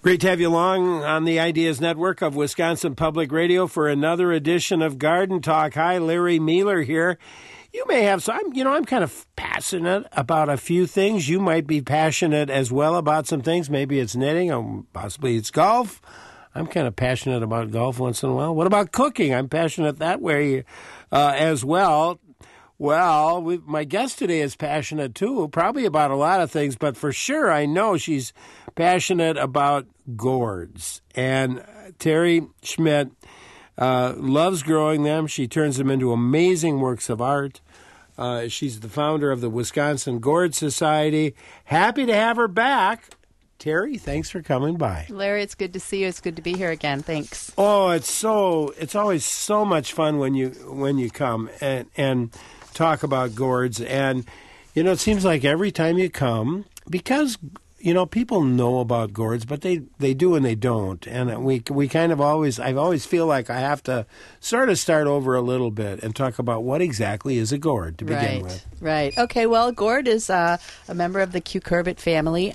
Great to have you along on the Ideas Network of Wisconsin Public Radio for another edition of Garden Talk. Hi, Larry Mueller here. You may have some, I'm kind of passionate about a few things. You might be passionate as well about some things. Maybe it's knitting, or possibly it's golf. I'm kind of passionate about golf once in a while. What about cooking? I'm passionate that way as well. Well, my guest today is passionate, too, probably about a lot of things, but for sure I know she's passionate about gourds. And Terry Schmidt loves growing them. She turns them into amazing works of art. She's the founder of the Wisconsin Gourd Society. Happy to have her back. Terry, thanks for coming by. Larry, it's good to see you. It's good to be here again. Thanks. Oh, it's always so much fun when you come and talk about gourds. And it seems like every time you come, because people know about gourds, but they do and they don't. And we kind of I always feel like I have to sort of start over a little bit and talk about what exactly is a gourd to begin with. Right. Okay, well, gourd is a member of the cucurbit family.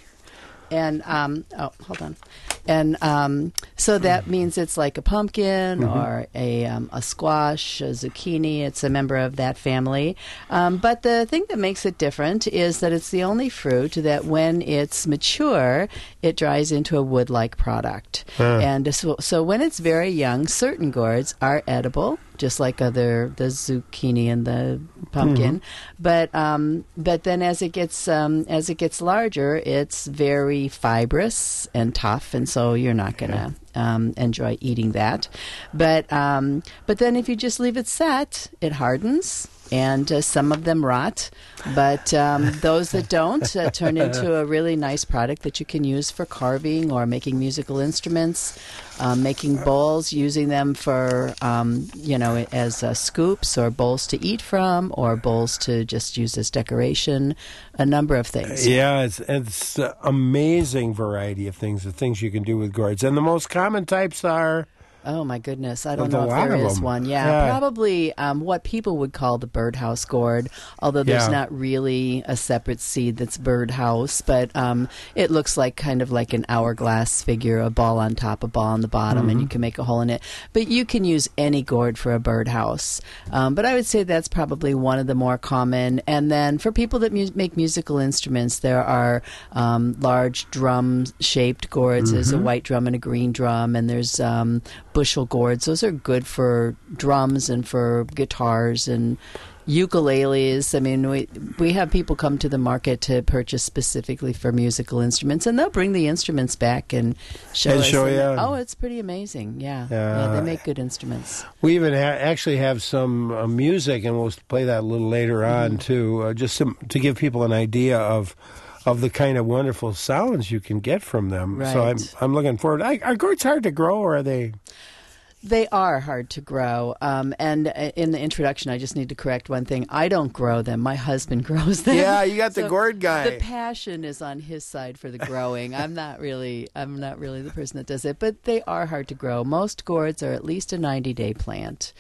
And, hold on. And so that means it's like a pumpkin or a squash, a zucchini. It's a member of that family. But the thing that makes it different is that it's the only fruit that when it's mature, it dries into a wood-like product. And so when it's very young, certain gourds are edible, just like the zucchini and the pumpkin, but then as it gets larger, it's very fibrous and tough, and so you're not going to enjoy eating that. But then if you just leave it set, it hardens. And some of them rot, but those that don't turn into a really nice product that you can use for carving or making musical instruments, making bowls, using them for, as scoops or bowls to eat from or bowls to just use as decoration, a number of things. Yeah, it's an amazing variety of things you can do with gourds. And the most common types are... Oh, my goodness. I don't know if there is one. Yeah, probably what people would call the birdhouse gourd, although there's not really a separate seed that's birdhouse, but it looks like kind of like an hourglass figure, a ball on top, a ball on the bottom, and you can make a hole in it. But you can use any gourd for a birdhouse. But I would say that's probably one of the more common. And then for people that make musical instruments, there are large drum-shaped gourds. There's a white drum and a green drum, and there's... bushel gourds. Those are good for drums and for guitars and ukuleles. I mean, we have people come to the market to purchase specifically for musical instruments, and they'll bring the instruments back and show us. Oh, it's pretty amazing. Yeah, they make good instruments. We even actually have some music, and we'll play that a little later on too, just to give people an idea of the kind of wonderful sounds you can get from them. Right. So I'm looking forward. Are gourds hard to grow, or are they... They are hard to grow. And in the introduction, I just need to correct one thing. I don't grow them. My husband grows them. Yeah, you got the gourd guy. The passion is on his side for the growing. I'm not really the person that does it, but they are hard to grow. Most gourds are at least a 90-day plant.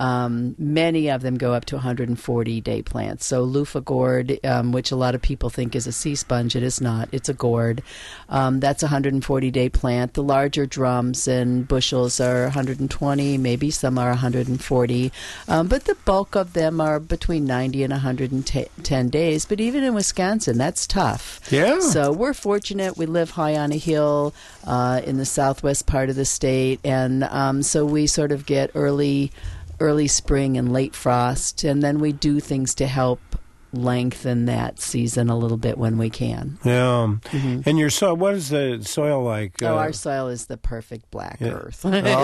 Many of them go up to 140-day plants. So loofah gourd, which a lot of people think is a sea sponge, it is not. It's a gourd. That's a 140-day plant. The larger drums and bushels are 120, maybe some are 140. But the bulk of them are between 90 and 110 days. But even in Wisconsin, that's tough. Yeah. So we're fortunate. We live high on a hill in the southwest part of the state. And so we sort of get early spring and late frost, and then we do things to help lengthen that season a little bit when we can. Yeah. And your soil, what is the soil like? Our soil is the perfect black earth.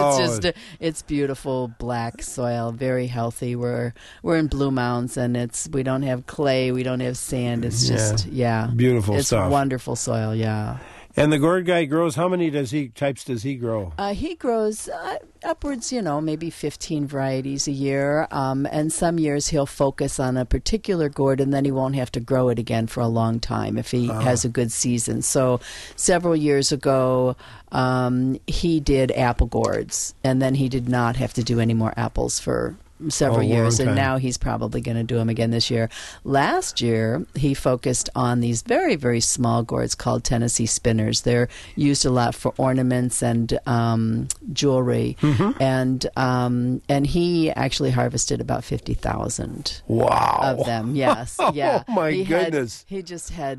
It's beautiful black soil, very healthy. We're in Blue Mounds, and we don't have clay, we don't have sand. It's just beautiful stuff. It's wonderful soil. Yeah. And the gourd guy grows, how many types does he grow? He grows upwards, maybe 15 varieties a year. And some years he'll focus on a particular gourd, and then he won't have to grow it again for a long time if he has a good season. So several years ago, he did apple gourds, and then he did not have to do any more apples for several years, long and time. now he's probably going to do them again this year. Last year, he focused on these very, very small gourds called Tennessee spinners. They're used a lot for ornaments and jewelry, and he actually harvested about 50,000 Wow. of them. Yes, yeah. Oh my He goodness. he just had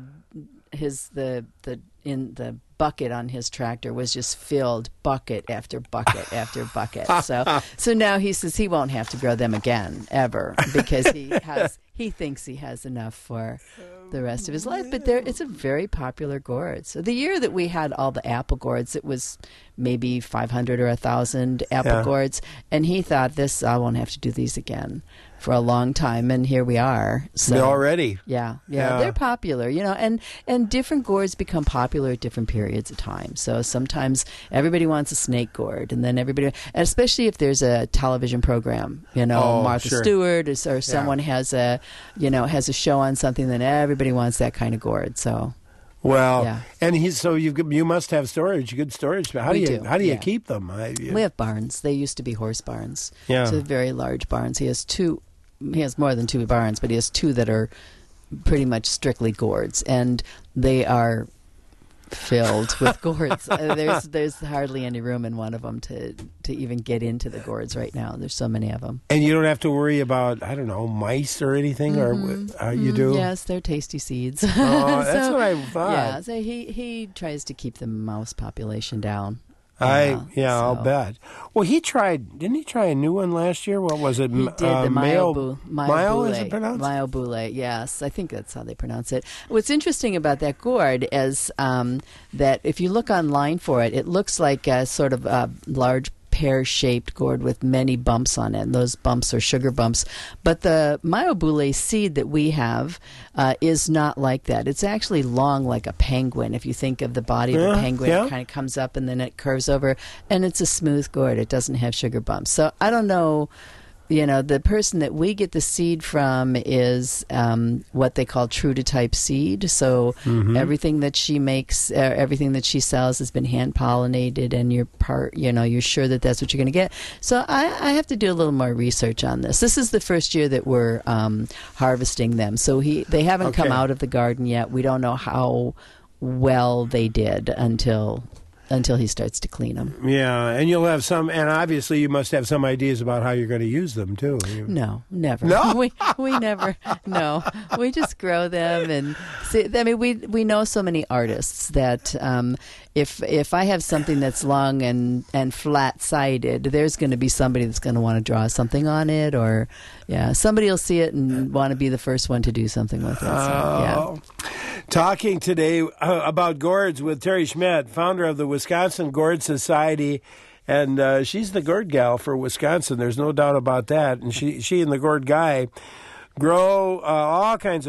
the bucket on his tractor was just filled bucket after bucket after bucket. So now he says he won't have to grow them again ever because he thinks he has enough for the rest of his life. But it's a very popular gourd. So the year that we had all the apple gourds, it was maybe 500 or 1,000 apple gourds, and he thought I won't have to do these again for a long time, and here we are. So Already. yeah, they're popular, and different gourds become popular at different periods of time. So sometimes everybody wants a snake gourd, and then and especially if there's a television program, Martha Stewart or someone has a show on something, then everybody wants that kind of gourd. So. Well, and you must have good storage. How do you keep them? We have barns. They used to be horse barns. Yeah. So very large barns. He has two. He has more than 2 barns, but he has 2 that are pretty much strictly gourds, and they are filled with gourds. There's hardly any room in one of them to even get into the gourds right now. There's so many of them. And you don't have to worry about, I don't know, mice or anything, or you do? Yes, they're tasty seeds. Oh, that's what I thought. Yeah, so he tries to keep the mouse population down. I'll bet. Well, didn't he try a new one last year? What was it? He did the Mayo, is it pronounced? Mayo Boule, yes. I think that's how they pronounce it. What's interesting about that gourd is that if you look online for it, it looks like a sort of a large pear-shaped gourd with many bumps on it, and those bumps are sugar bumps. But the Mayo Boule seed that we have is not like that. It's actually long like a penguin. If you think of the body of a penguin, it kind of comes up and then it curves over, and it's a smooth gourd. It doesn't have sugar bumps. So I don't know. The person that we get the seed from is what they call true to type seed. So everything that she makes, everything that she sells has been hand pollinated, and you're sure that that's what you're going to get. So I have to do a little more research on this. This is the first year that we're harvesting them. So they haven't come out of the garden yet. We don't know how well they did until he starts to clean them. Yeah, and you'll have some, and obviously you must have some ideas about how you're going to use them too. No, never. No? we never. No, we just grow them and see. I mean, we know so many artists that if I have something that's long and flat sided, there's going to be somebody that's going to want to draw something on it, or somebody will see it and want to be the first one to do something with it. So, Talking today about gourds with Terry Schmidt, founder of the Wisconsin Gourd Society, and she's the gourd gal for Wisconsin. There's no doubt about that. And she and the gourd guy grow all kinds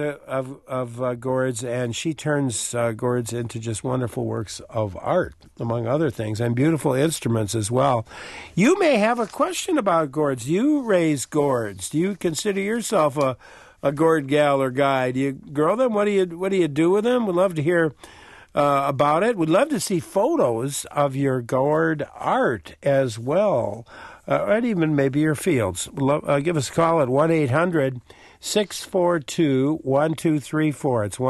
of gourds, and she turns gourds into just wonderful works of art, among other things, and beautiful instruments as well. You may have a question about gourds. You raise gourds. Do you consider yourself a gourd gal or guy? Do you grow them? What do you do with them? We'd love to hear about it. We'd love to see photos of your gourd art as well, and even maybe your fields. Give us a call at 1-800-642-1234. It's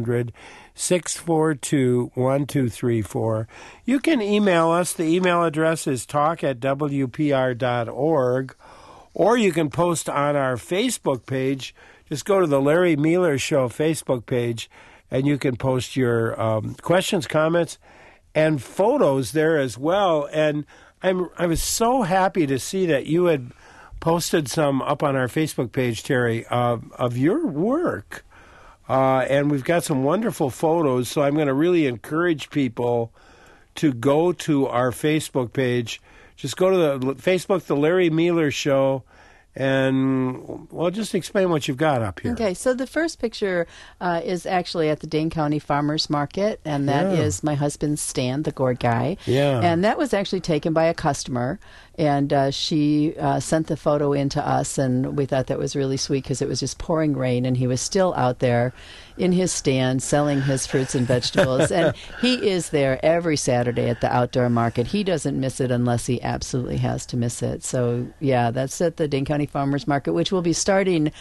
1-800-642-1234. You can email us. The email address is talk@wpr.org, or you can post on our Facebook page. Just go to the Larry Mealer Show Facebook page, and you can post your questions, comments, and photos there as well. And I was so happy to see that you had posted some up on our Facebook page, Terry, of your work. And we've got some wonderful photos, so I'm going to really encourage people to go to our Facebook page. Just go to the Facebook, The Larry Mealer Show, and, well, just explain what you've got up here. Okay, so the first picture is actually at the Dane County Farmers Market, and that is my husband's stand, the gourd guy. Yeah. And that was actually taken by a customer, and she sent the photo in to us, and we thought that was really sweet because it was just pouring rain, and he was still out there in his stand selling his fruits and vegetables. And he is there every Saturday at the outdoor market. He doesn't miss it unless he absolutely has to miss it. So, yeah, that's at the Dane County Farmers Market, which will be starting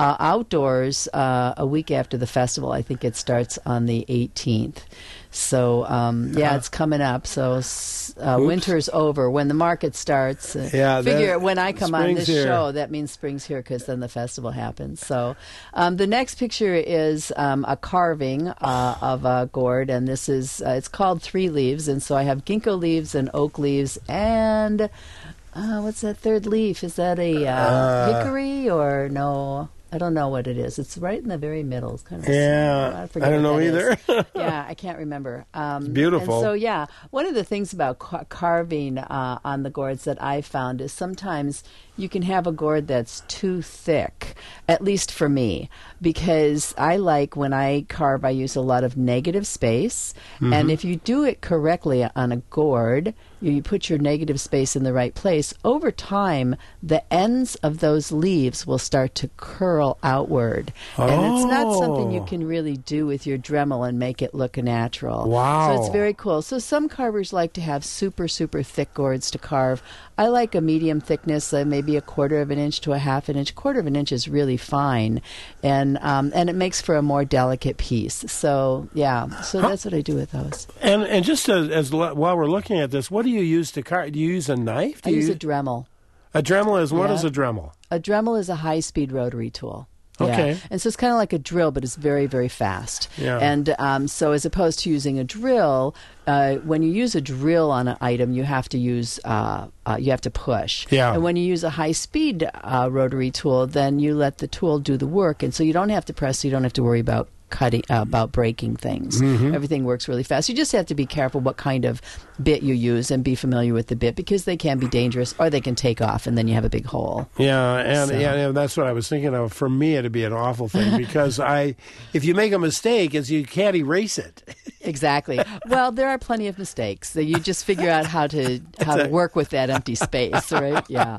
outdoors a week after the festival. I think it starts on the 18th. So, it's coming up. So, winter's over. When the market starts, figure when I come on this show, that means spring's here because then the festival happens. So, the next picture is a carving of a gourd, and this is, it's called Three Leaves. And so I have ginkgo leaves and oak leaves and, what's that third leaf? Is that a hickory or no? I don't know what it is. It's right in the very middle. It's kind of I don't know either. Yeah, I can't remember. It's beautiful. And so, one of the things about carving on the gourds that I found is sometimes you can have a gourd that's too thick, at least for me, because I like when I carve, I use a lot of negative space. Mm-hmm. And if you do it correctly on a gourd, you put your negative space in the right place, over time, the ends of those leaves will start to curl outward. And it's not something you can really do with your Dremel and make it look natural. Wow. So it's very cool. So some carvers like to have super, super thick gourds to carve. I like a medium thickness, maybe a quarter of an inch to a half an inch. Quarter of an inch is really fine, and it makes for a more delicate piece. So that's what I do with those. And just as while we're looking at this, what do you use to carve? Do you use a knife? I use a Dremel. A Dremel is what is a Dremel? A Dremel is a high-speed rotary tool. Okay. Yeah. And so it's kind of like a drill, but it's very, very fast. Yeah. And so as opposed to using a drill, when you use a drill on an item, you have to use you have to push. Yeah. And when you use a high-speed rotary tool, then you let the tool do the work, and so you don't have to press. So you don't have to worry about about breaking things. Mm-hmm. Everything works really fast. You just have to be careful what kind of bit you use and be familiar with the bit, because they can be dangerous or they can take off and then you have a big hole. Yeah, and that's what I was thinking of. For me, it'd be an awful thing because if you make a mistake, you can't erase it. Exactly. Well, there are plenty of mistakes. So you just figure out how to work with that empty space, right? Yeah.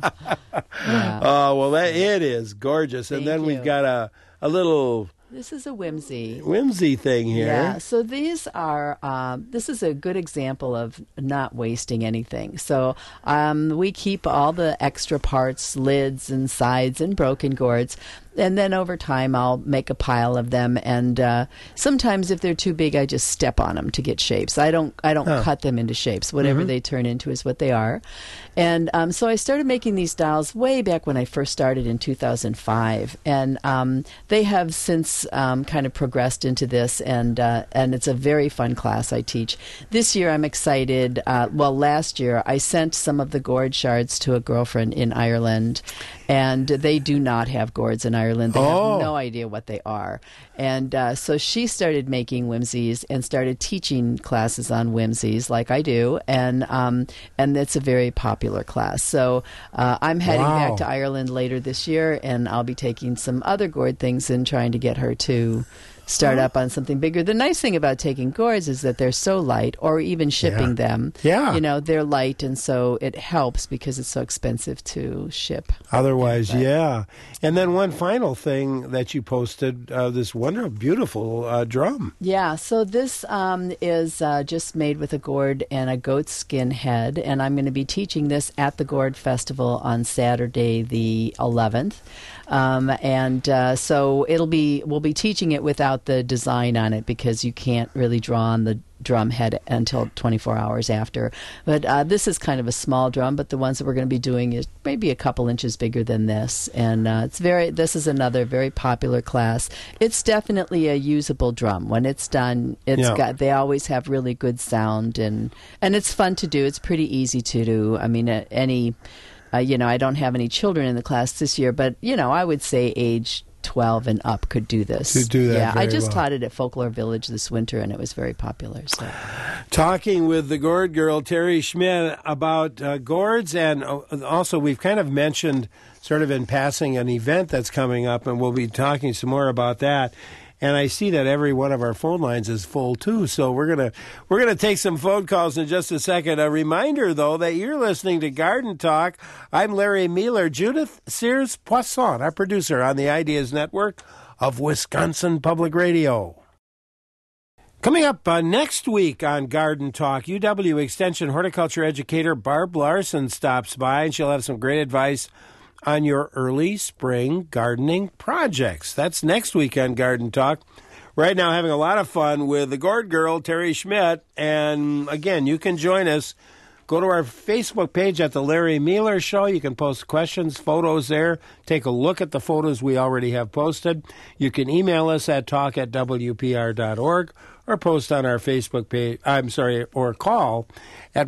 Oh, well, it is gorgeous. And then we've got a little... This is a whimsy thing here. Yeah, so these are, this is a good example of not wasting anything. So we keep all the extra parts, lids and sides and broken gourds. And then over time, I'll make a pile of them. And sometimes if they're too big, I just step on them to get shapes. I don't cut them into shapes. Whatever they turn into is what they are. And so I started making these dolls way back when I first started in 2005. And they have since kind of progressed into this. And it's a very fun class I teach. This year, I'm excited. Last year, I sent some of the gourd shards to a girlfriend in Ireland. And they do not have gourds in Ireland. They have no idea what they are. And so she started making whimsies and started teaching classes on whimsies like I do. And it's a very popular class. So I'm heading back to Ireland later this year, and I'll be taking some other gourd things and trying to get her to start up on something bigger. The nice thing about taking gourds is that they're so light, or even shipping them. Yeah. You know, they're light, and so it helps because it's so expensive to ship. Otherwise, And then one final thing that you posted, this wonderful, beautiful drum. Yeah, so this is just made with a gourd and a goat skin head, and I'm going to be teaching this at the Gourd Festival on Saturday the 11th. So we'll be teaching it without the design on it because you can't really draw on the drum head until 24 hours after. But this is kind of a small drum, but the ones that we're going to be doing is maybe a couple inches bigger than this. And this is another very popular class. It's definitely a usable drum. When it's done, they always have really good sound, and it's fun to do. It's pretty easy to do. I mean, I don't have any children in the class this year, but, I would say age 12 and up could do this. Could do that. Yeah, I just taught it at Folklore Village this winter, and it was very popular. So, talking with the Gourd Girl, Terry Schmidt, about gourds, and also we've kind of mentioned, sort of in passing, an event that's coming up, and we'll be talking some more about that. And I see that every one of our phone lines is full too. So we're gonna take some phone calls in just a second. A reminder, though, that you're listening to Garden Talk. I'm Larry Mealer. Judith Sears Poisson, our producer on the Ideas Network, of Wisconsin Public Radio. Coming up next week on Garden Talk, UW Extension horticulture educator Barb Larson stops by, and she'll have some great advice on your early spring gardening projects. That's next week on Garden Talk. Right now, having a lot of fun with the Gourd Girl, Terry Schmidt. And again, you can join us. Go to our Facebook page at The Larry Mueller Show. You can post questions, photos there. Take a look at the photos we already have posted. You can email us at talk@wpr.org or post on our Facebook page, or call at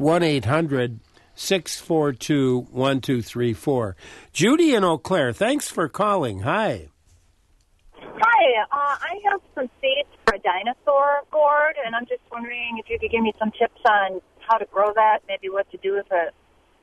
1-800-642-1234. Judy in Eau Claire, thanks for calling. Hi. Hi, I have some seeds for a dinosaur gourd, and I'm just wondering if you could give me some tips on how to grow that, maybe what to do with it.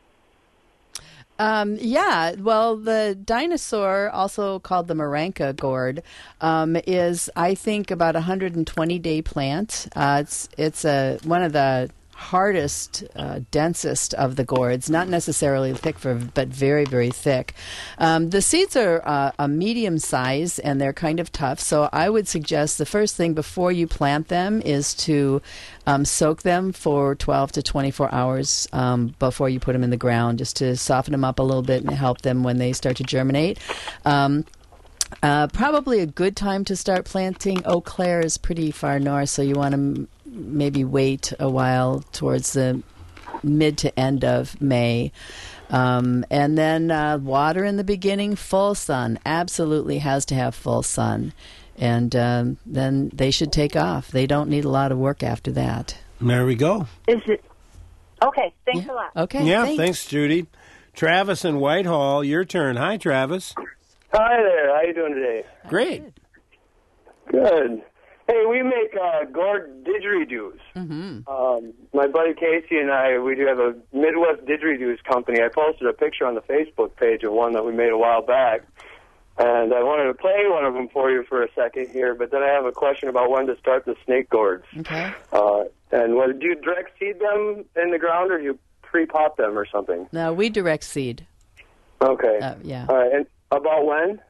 Yeah, well, the dinosaur, also called the Maranka gourd, is, I think, about a 120-day plant. It's one of the hardest, densest of the gourds, not necessarily thick, but very, very thick. The seeds are a medium size, and they're kind of tough, so I would suggest the first thing before you plant them is to soak them for 12 to 24 hours before you put them in the ground, just to soften them up a little bit and help them when they start to germinate. Probably a good time to start planting. Eau Claire is pretty far north, so you want to maybe wait a while towards the mid to end of May. And then water in the beginning, full sun. Absolutely has to have full sun. And then they should take off. They don't need a lot of work after that. There we go. Is it? Okay, thanks a lot. Okay, yeah, thanks, Judy. Travis in Whitehall, your turn. Hi, Travis. Hi there. How you doing today? Great. Good. Hey, we make gourd didgeridoos. Mm-hmm. My buddy Casey and I, we do have a Midwest didgeridoos company. I posted a picture on the Facebook page of one that we made a while back, and I wanted to play one of them for you for a second here, but then I have a question about when to start the snake gourds. Okay. And do you direct seed them in the ground, or do you pre-pot them or something? No, we direct seed. Okay. Yeah. All right, and about when?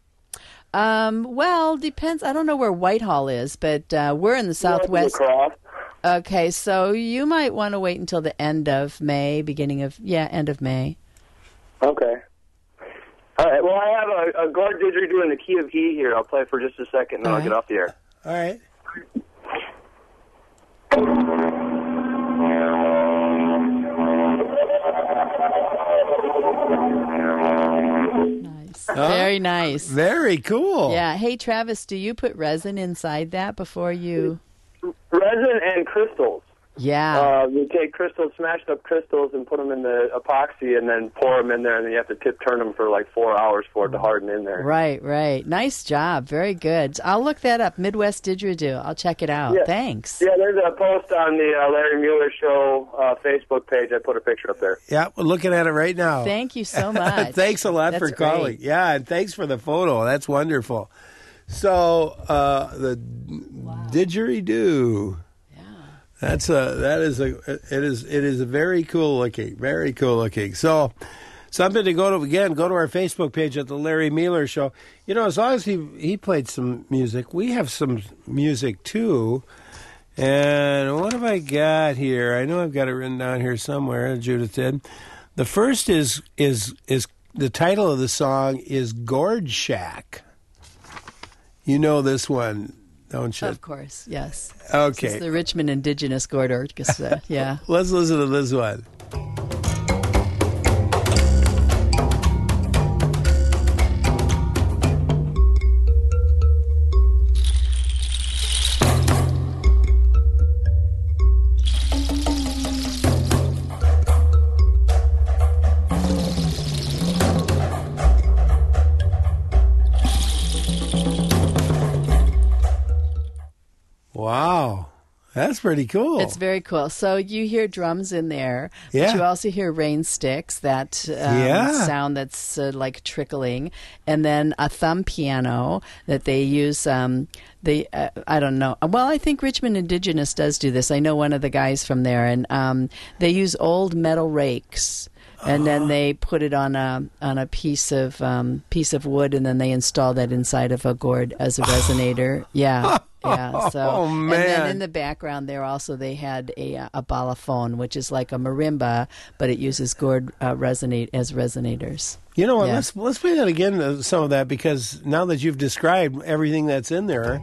Well, depends. I don't know where Whitehall is, but we're in the southwest. Okay, so you might want to wait until the end of May, end of May. Okay. All right. Well, I have a gourd didgeridoo in the key of E here. I'll play for just a second, and then I'll get off the air. All right. Very nice. Very cool. Yeah. Hey, Travis, do you put resin inside that before you... Resin and crystals. Yeah. We take crystals, smashed up crystals, and put them in the epoxy, and then pour them in there, and then you have to turn them for like 4 hours for it to harden in there. Right. Nice job. Very good. I'll look that up, Midwest Didgeridoo. I'll check it out. Yeah. Thanks. Yeah, there's a post on the Larry Mueller Show Facebook page. I put a picture up there. Yeah, we're looking at it right now. Thank you so much. Thanks a lot for calling. Great. Yeah, and thanks for the photo. That's wonderful. So, the didgeridoo. It is a very cool looking. So, something to go to our Facebook page at the Larry Mueller Show. You know, as long as he played some music, we have some music too. And what have I got here? I know I've got it written down here somewhere. Judith did. The first is the title of the song is Gourd Shack. You know this one, don't you? Of course, yes. Okay. It's the Richmond Indigenous Gourd Orchestra, yeah. Let's listen to this one. Wow. That's pretty cool. It's very cool. So you hear drums in there, but you also hear rain sticks, that sound that's like trickling, and then a thumb piano that they use. I don't know. Well, I think Richmond Indigenous does do this. I know one of the guys from there, and they use old metal rakes and then they put it on a piece of wood, and then they install that inside of a gourd as a resonator. Yeah. Yeah, so Oh, man. And then in the background there also they had a balafon, which is like a marimba, but it uses gourd resonate as resonators. You know what? Yeah. Let's play that again, some of that, because now that you've described everything that's in there,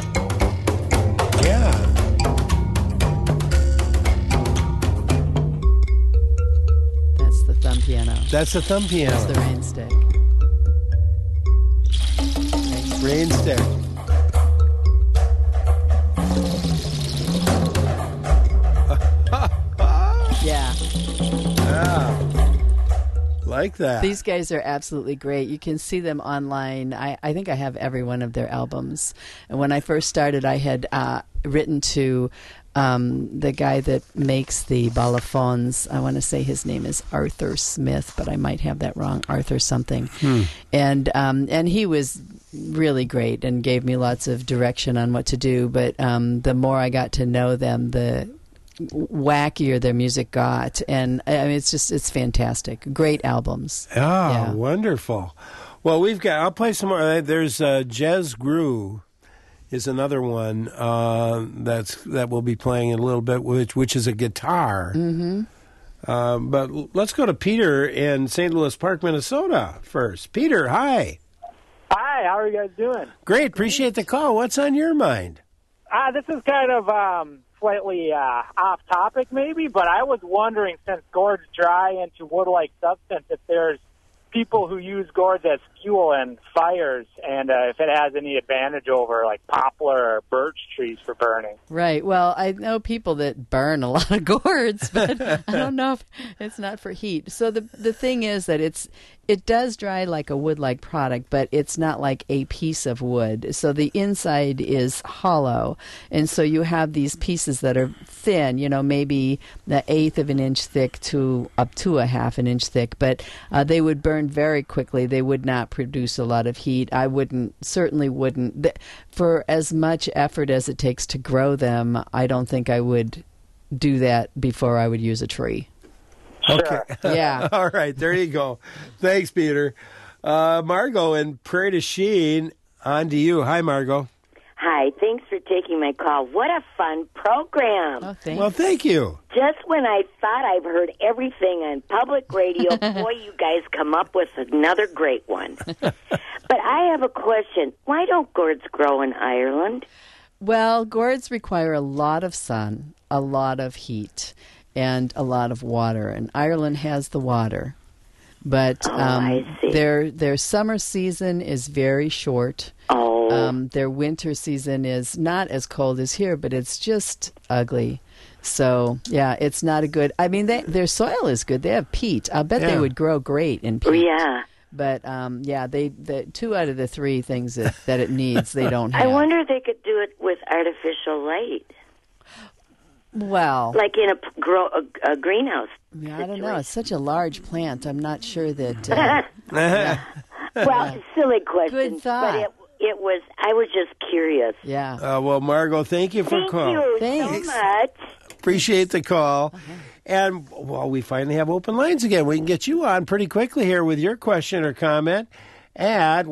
yeah. That's the thumb piano. That's the thumb piano. That's the rain stick. Rain stick. Yeah. Like that. These guys are absolutely great. You can see them online. I think I have every one of their albums. And when I first started, I had written to the guy that makes the balafons. I want to say his name is Arthur Smith, but I might have that wrong. Arthur something. And he was really great and gave me lots of direction on what to do. But the more I got to know them, the wackier their music got, and I mean it's fantastic. Great albums. Ah, wonderful. Well, I'll play some more. There's Jez Grew is another one that we'll be playing in a little bit, which is a guitar. But let's go to Peter in St. Louis Park, Minnesota first. Peter, hi. Hi, how are you guys doing? Great, appreciate the call. What's on your mind? This is kind of slightly off topic maybe, but I was wondering, since gourds dry into wood-like substance, if there's people who use gourds as fuel in fires, and if it has any advantage over like poplar or birch trees for burning. Right. Well, I know people that burn a lot of gourds, but I don't know if it's not for heat. So the thing is that it does dry like a wood-like product, but it's not like a piece of wood. So the inside is hollow, and so you have these pieces that are thin, maybe the eighth of an inch thick to up to a half an inch thick, but they would burn very quickly. They would not produce a lot of heat. I certainly wouldn't. For as much effort as it takes to grow them, I don't think I would do that before I would use a tree. Okay. Yeah. All right, there you go. Thanks, Peter. Margot in Prairie du Chien, on to you. Hi, Margot. Hi, thanks for taking my call. What a fun program. Oh, thanks. Well, thank you. Just when I thought I've heard everything on public radio, boy, you guys come up with another great one. But I have a question. Why don't gourds grow in Ireland? Well, gourds require a lot of sun, a lot of heat, and a lot of water. And Ireland has the water. But I see. Their summer season is very short. Oh. Their winter season is not as cold as here, but it's just ugly. So, yeah, it's not a good... I mean, their soil is good. They have peat. I'll bet they would grow great in peat. Yeah. But, the 2 out of the 3 things that it needs, they don't have. I wonder if they could do it with artificial light. Well... Like in a greenhouse. Yeah, I don't know. It's such a large plant. I'm not sure that... Well, silly question. Good thought. But I was just curious. Yeah. Well, Margot, thank you for calling. Thank you so much. Appreciate the call. And, well, we finally have open lines again. We can get you on pretty quickly here with your question or comment at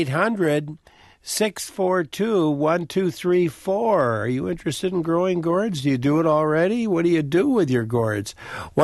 1-800-642-1234. Are you interested in growing gourds? Do you do it already? What do you do with your gourds?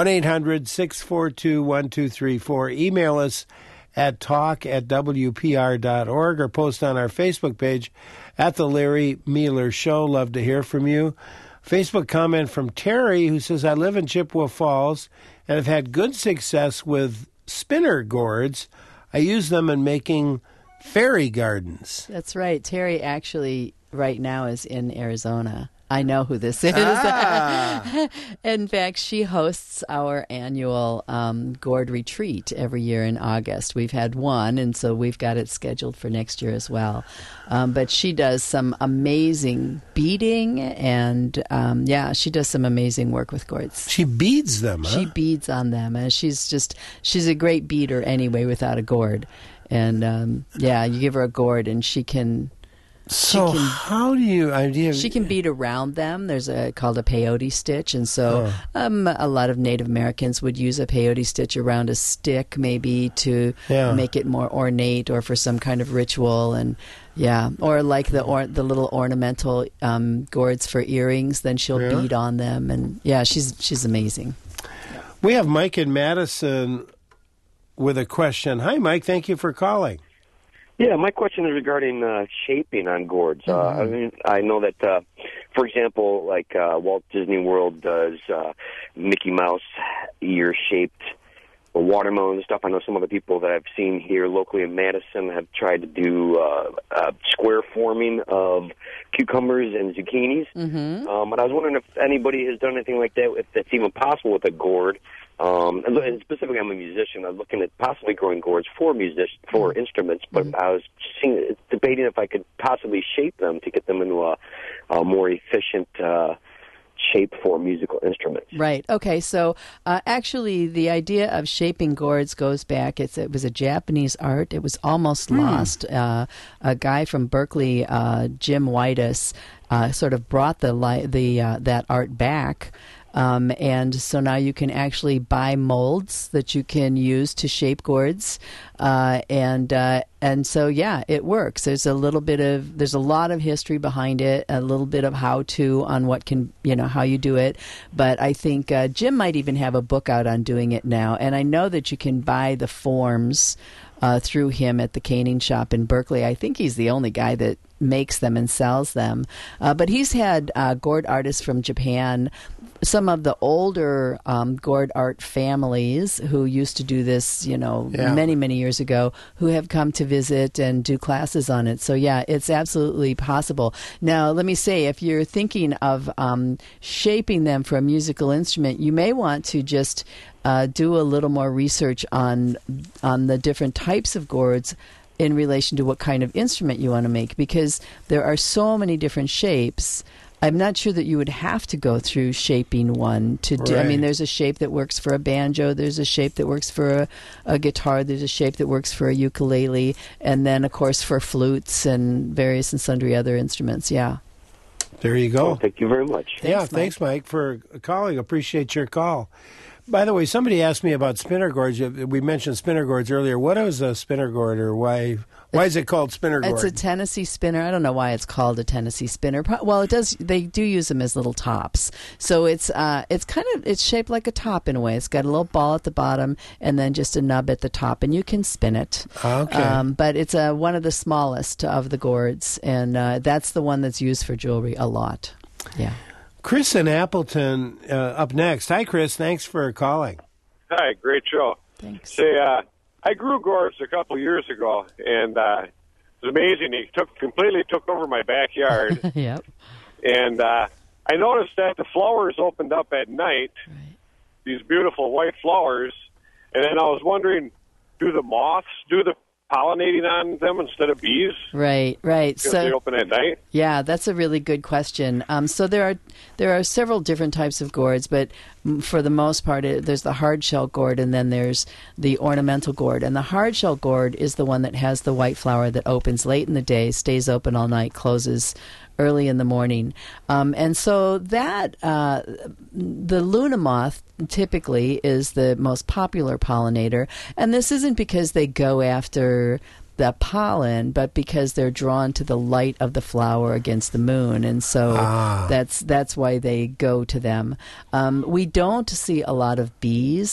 1-800-642-1234. Email us at talk@wpr.org or post on our Facebook page at The Larry Mealer Show. Love to hear from you. Facebook comment from Terry, who says, I live in Chippewa Falls and have had good success with spinner gourds. I use them in making fairy gardens. That's right. Terry actually right now is in Arizona. I know who this is. In fact, she hosts our annual gourd retreat every year in August. We've had one, and so we've got it scheduled for next year as well. But she does some amazing beading, and she does some amazing work with gourds. She beads them, huh? She beads on them, and she's a great beader anyway without a gourd. And you give her a gourd, and she can So how do you... She can beat around them. There's called a peyote stitch, and so a lot of Native Americans would use a peyote stitch around a stick, maybe to make it more ornate, or for some kind of ritual, and or like the little ornamental gourds for earrings. Then she'll beat on them, and she's amazing. We have Mike in Madison with a question. Hi, Mike. Thank you for calling. Yeah, my question is regarding shaping on gourds. I mean, I know that, for example, like Walt Disney World does Mickey Mouse ear-shaped watermelon and stuff. I know some other people that I've seen here locally in Madison have tried to do square forming of cucumbers and zucchinis. But I was wondering if anybody has done anything like that, if that's even possible with a gourd. And specifically, I'm a musician. I'm looking at possibly growing gourds for instruments, but I was debating if I could possibly shape them to get them into a more efficient shape for musical instruments. Right. Okay. So actually, the idea of shaping gourds goes back. It was a Japanese art. It was almost lost. A guy from Berkeley, Jim Whitus, sort of brought that art back. And so now you can actually buy molds that you can use to shape gourds, and so it works. There's a lot of history behind it, a little bit of how-to on how you do it. But I think Jim might even have a book out on doing it now. And I know that you can buy the forms through him at the caning shop in Berkeley. I think he's the only guy that makes them and sells them. But he's had gourd artists from Japan, some of the older gourd art families who used to do this, many, many years ago, who have come to visit and do classes on it. So, it's absolutely possible. Now, let me say, if you're thinking of shaping them for a musical instrument, you may want to just do a little more research on the different types of gourds in relation to what kind of instrument you want to make, because there are so many different shapes. I'm not sure that you would have to go through shaping one to do. Right. I mean, there's a shape that works for a banjo. There's a shape that works for a guitar. There's a shape that works for a ukulele. And then, of course, for flutes and various and sundry other instruments. Yeah. There you go. Oh, thank you very much. Thanks, Mike, for calling. Appreciate your call. By the way, somebody asked me about spinner gourds. We mentioned spinner gourds earlier. What is a spinner gourd, or why is it called spinner gourd? It's a Tennessee spinner. I don't know why it's called a Tennessee spinner. Well, it does. They do use them as little tops. So it's shaped like a top in a way. It's got a little ball at the bottom and then just a nub at the top, and you can spin it. Okay. But it's one of the smallest of the gourds, and that's the one that's used for jewelry a lot. Yeah. Chris in Appleton up next. Hi, Chris. Thanks for calling. Hi. Great show. Thanks. Say, I grew gourds a couple of years ago, and it was amazing. He completely took over my backyard. Yep. And I noticed that the flowers opened up at night, these beautiful white flowers, and then I was wondering, do the moths do the pollinating on them instead of bees? Right. Because they open at night? Yeah, that's a really good question. So there are several different types of gourds, but for the most part, there's the hard-shell gourd, and then there's the ornamental gourd. And the hard-shell gourd is the one that has the white flower that opens late in the day, stays open all night, closes early in the morning. And so that, the Luna moth typically is the most popular pollinator. And this isn't because they go after the pollen, but because they're drawn to the light of the flower against the moon, and so that's why they go to them. We don't see a lot of bees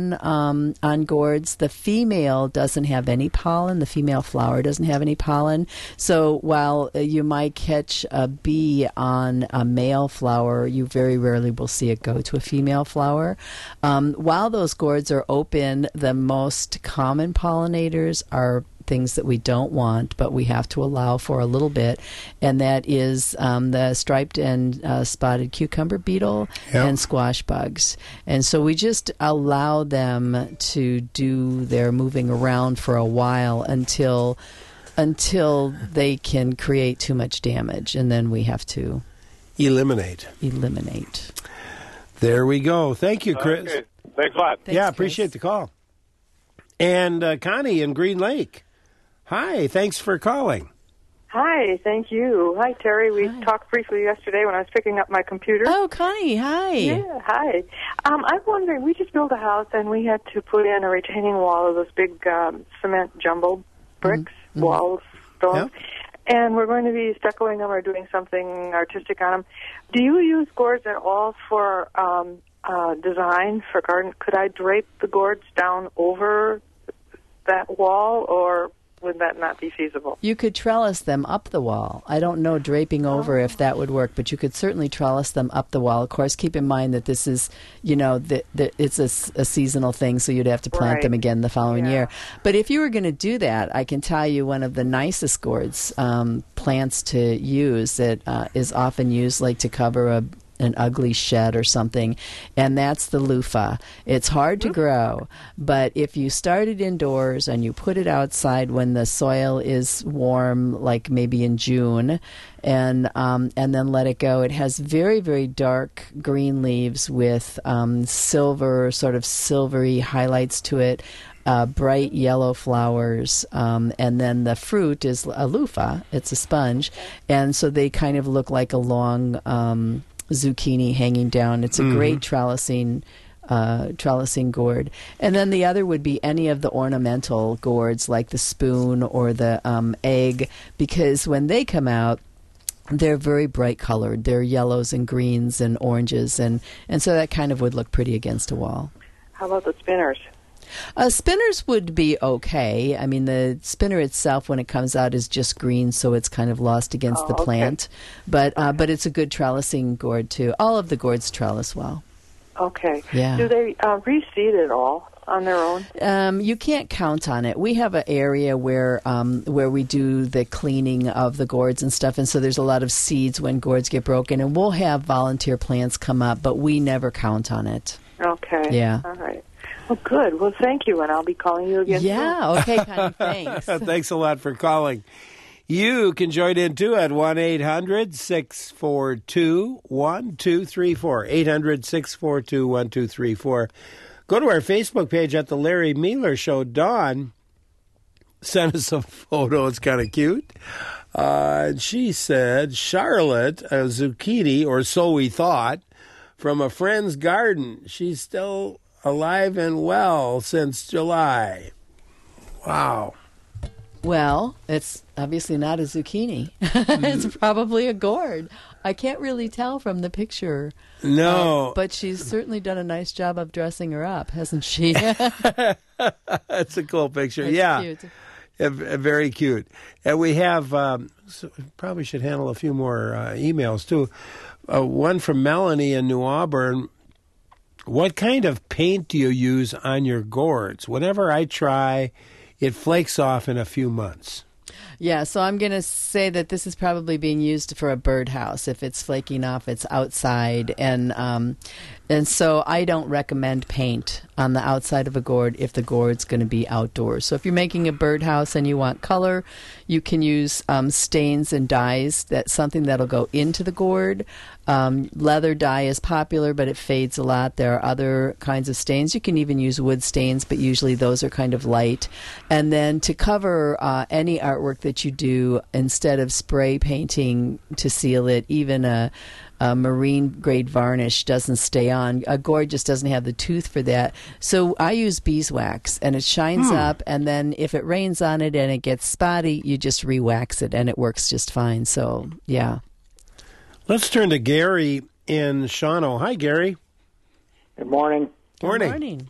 on gourds. The female doesn't have any pollen. The female flower doesn't have any pollen. So while you might catch a bee on a male flower, you very rarely will see it go to a female flower. While those gourds are open, the most common pollinators are things that we don't want, but we have to allow for a little bit, and that is the striped and spotted cucumber beetle and squash bugs. And so we just allow them to do their moving around for a while until they can create too much damage, and then we have to eliminate. There we go. Thank you, Chris. Okay. Thanks a lot. Thanks, appreciate Chris. the call. And Connie in Green Lake. Hi, thanks for calling. Hi, thank you. Hi, Terry. We talked briefly yesterday when I was picking up my computer. Oh, Connie, hi. Yeah, hi. I'm wondering, we just built a house and we had to put in a retaining wall of those big cement jumbo bricks, walls, stones. Yep. And we're going to be stuccoing them or doing something artistic on them. Do you use gourds at all for design for garden? Could I drape the gourds down over that wall, or would that not be feasible? You could trellis them up the wall. I don't know draping over if that would work, but you could certainly trellis them up the wall. Of course, keep in mind that this is, it's a seasonal thing, so you'd have to plant them again the following year. But if you were going to do that, I can tell you one of the nicest gourds plants to use that is often used like to cover an ugly shed or something, and that's the loofah. It's hard to grow, but if you start it indoors and you put it outside when the soil is warm, like maybe in June, and then let it go, it has very, very dark green leaves with silver, sort of silvery highlights to it, bright yellow flowers, and then the fruit is a loofah. It's a sponge, and so they kind of look like a long zucchini hanging down. It's a great trellising gourd. And then the other would be any of the ornamental gourds like the spoon or the egg, because when they come out, they're very bright colored. They're yellows and greens and oranges, and so that kind of would look pretty against a wall. How about the spinners? Spinners would be okay. I mean, the spinner itself, when it comes out, is just green, so it's kind of lost against the plant. But it's a good trellising gourd, too. All of the gourds trellis well. Okay. Yeah. Do they reseed at all on their own? You can't count on it. We have an area where we do the cleaning of the gourds and stuff, and so there's a lot of seeds when gourds get broken, and we'll have volunteer plants come up, but we never count on it. Okay. Yeah. All right. Well, good. Well, thank you, and I'll be calling you again soon. Yeah, okay, Connie, thanks. Thanks a lot for calling. You can join in, too, at 1-800-642-1234, 800-642-1234. Go to our Facebook page at The Larry Mealer Show. Dawn sent us a photo. It's kind of cute. And she said, Charlotte, a zucchini, or so we thought, from a friend's garden. She's still alive and well since July. Wow. Well, it's obviously not a zucchini. It's probably a gourd. I can't really tell from the picture. No. But she's certainly done a nice job of dressing her up, hasn't she? That's a cool picture. That's cute. Very cute. And we have, so probably should handle a few more emails too. One from Melanie in New Auburn. What kind of paint do you use on your gourds? Whenever I try, it flakes off in a few months. Yeah, so I'm going to say that this is probably being used for a birdhouse. If it's flaking off, it's outside. And so I don't recommend paint on the outside of a gourd if the gourd's going to be outdoors. So if you're making a birdhouse and you want color, you can use stains and dyes. That's something that'll go into the gourd. Leather dye is popular, but it fades a lot. There are other kinds of stains. You can even use wood stains, but usually those are kind of light. And then to cover any artwork that you do, instead of spray painting to seal it, even a marine grade varnish doesn't stay on. A gourd just doesn't have the tooth for that. So I use beeswax, and it shines up, and then if it rains on it and it gets spotty, you just re-wax it, and it works just fine. So, yeah. Let's turn to Gary in Shawano. Hi, Gary. Good morning. Good morning.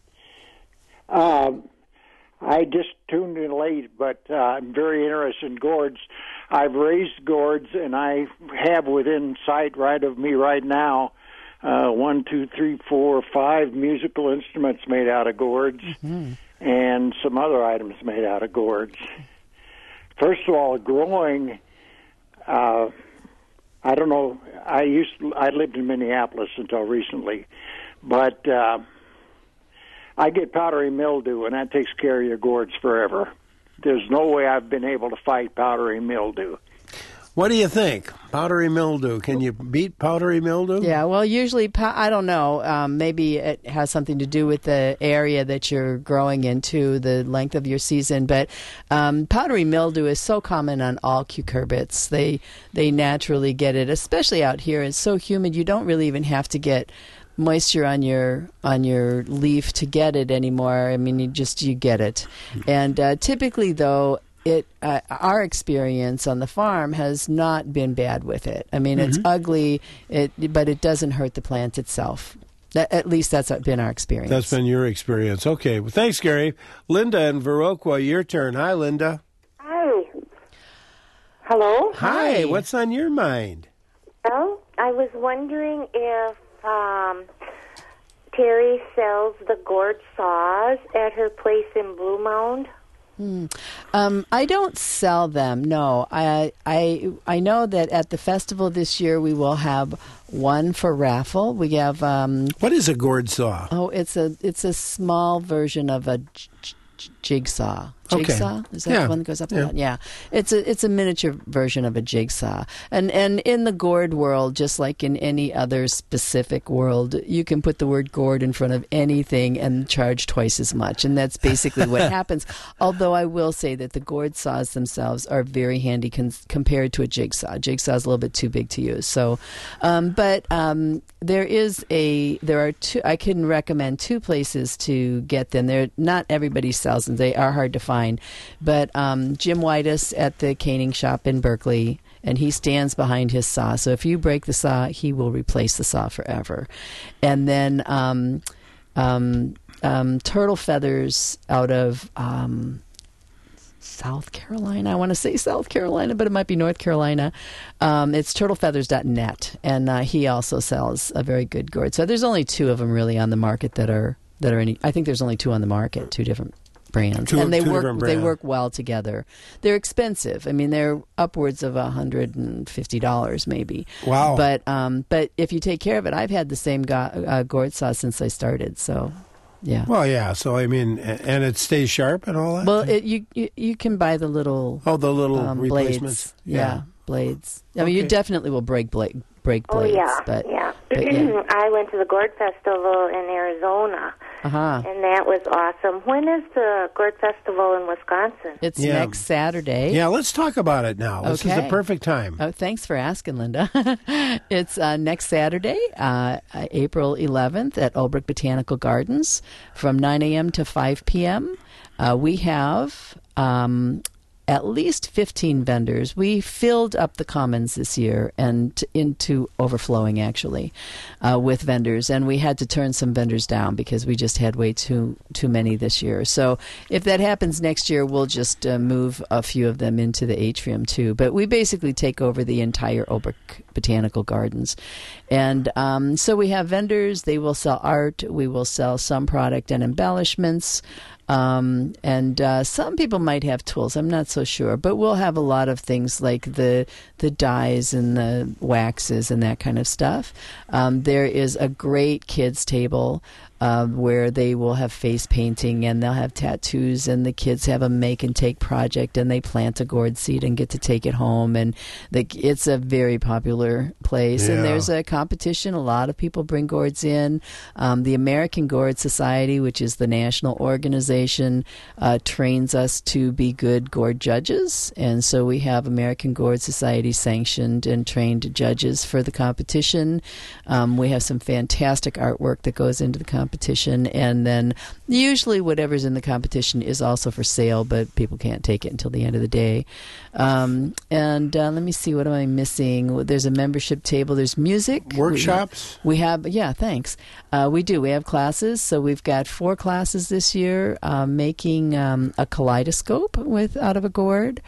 I just tuned in late, but I'm very interested in gourds. I've raised gourds, and I have within sight right of me right now 1, 2, 3, 4, 5 musical instruments made out of gourds, and some other items made out of gourds. First of all, growing, I don't know. I lived in Minneapolis until recently, but I get powdery mildew, and that takes care of your gourds forever. There's no way I've been able to fight powdery mildew. What do you think? Powdery mildew. Can you beat powdery mildew? Yeah, well, usually, I don't know. Maybe it has something to do with the area that you're growing into, the length of your season. But powdery mildew is so common on all cucurbits. They naturally get it, especially out here. It's so humid, you don't really even have to get moisture on your leaf to get it anymore. I mean, you get it. And typically, though, our experience on the farm has not been bad with it. I mean, it's ugly, but it doesn't hurt the plant itself. At least that's been our experience. That's been your experience. Okay. Well, thanks, Gary. Linda in Viroqua, your turn. Hi, Linda. Hi. Hello? Hi. What's on your mind? Well, I was wondering if Terry sells the gourd saws at her place in Blue Mound. I don't sell them. No, I know that at the festival this year we will have one for raffle. We have what is a gourd saw? Oh, it's a small version of a jigsaw. Jigsaw? Is that the one that goes up and down? Yeah. It's a miniature version of a jigsaw. And in the gourd world, just like in any other specific world, you can put the word gourd in front of anything and charge twice as much. And that's basically what happens. Although I will say that the gourd saws themselves are very handy compared to a jigsaw. Jigsaw is a little bit too big to use. So, there are two, I can recommend two places to get them. Not everybody sells them. They are hard to find. But Jim Whitus at the caning shop in Berkeley, and he stands behind his saw. So if you break the saw, he will replace the saw forever. And then Turtle Feathers out of South Carolina. I want to say South Carolina, but it might be North Carolina. It's turtlefeathers.net, and he also sells a very good gourd. So there's only two of them really on the market that are any. I think there's only two on the market, two different brands, and they work well together. They're expensive. I mean, they're upwards of $150 maybe. Wow! But if you take care of it, I've had the same gourd saw since I started. So, yeah. Well, yeah. So I mean, and it stays sharp and all that. Well, you can buy the little replacements. Blades. Yeah, blades. I mean, you definitely will break blades. Oh yeah, but yeah. I went to the Gourd Festival in Arizona, and that was awesome. When is the Gourd Festival in Wisconsin? It's next Saturday. Yeah, let's talk about it now. This is the perfect time. Oh, thanks for asking, Linda. It's next Saturday, April 11th at Olbrich Botanical Gardens from 9 a.m. to 5 p.m. We have at least 15 vendors. We filled up the commons this year and into overflowing, actually, with vendors. And we had to turn some vendors down because we just had way too many this year. So if that happens next year, we'll just move a few of them into the atrium, too. But we basically take over the entire Olbrich Botanical Gardens. And so we have vendors. They will sell art. We will sell some product and embellishments. And some people might have tools. I'm not so sure, but we'll have a lot of things like the dyes and the waxes and that kind of stuff. There is a great kids table where they will have face painting and they'll have tattoos, and the kids have a make and take project, and they plant a gourd seed and get to take it home, and it's a very popular place. And there's a competition. A lot of people bring gourds in. The American Gourd Society, which is the national organization, trains us to be good gourd judges, and so we have American Gourd Society sanctioned and trained judges for the competition. We have some fantastic artwork that goes into the competition, and then usually whatever's in the competition is also for sale, but people can't take it until the end of the day. And let me see, what am I missing? There's a membership table. There's music. Workshops? We have thanks. We do. We have classes. So we've got 4 classes this year, making a kaleidoscope out of a gourd.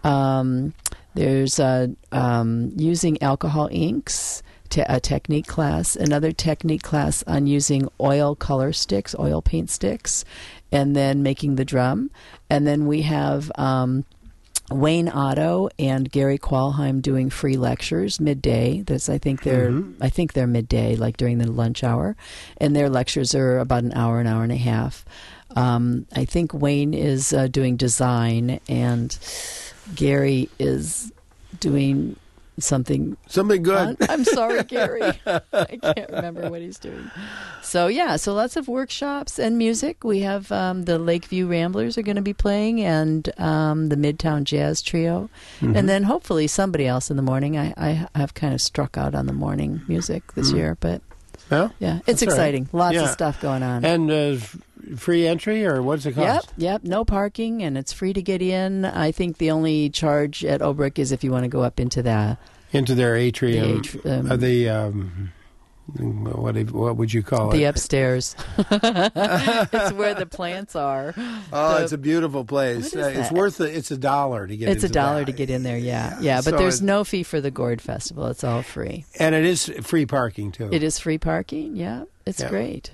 There's using alcohol inks, a technique class, another technique class on using oil paint sticks, and then making the drum. And then we have Wayne Otto and Gary Qualheim doing free lectures midday. I think they're midday, like during the lunch hour, and their lectures are about an hour and a half. I think Wayne is doing design, and Gary is doing something good. I'm sorry, Gary. I can't remember what he's doing. So lots of workshops and music. We have the Lakeview Ramblers are going to be playing, and the Midtown Jazz Trio, and then hopefully somebody else in the morning. I have kind of struck out on the morning music this year, but it's exciting. Right. Lots of stuff going on. And free entry, or what's it cost? Yep. No parking, and it's free to get in. I think the only charge at Obrick is if you want to go up into their atrium. What would you call it? The upstairs. It's where the plants are. Oh, it's a beautiful place. It's worth it. It's $1 to get. It's $1 to get in there. Yeah. But there's no fee for the Gourd Festival. It's all free. And it is free parking too. It is free parking. Yeah, it's great.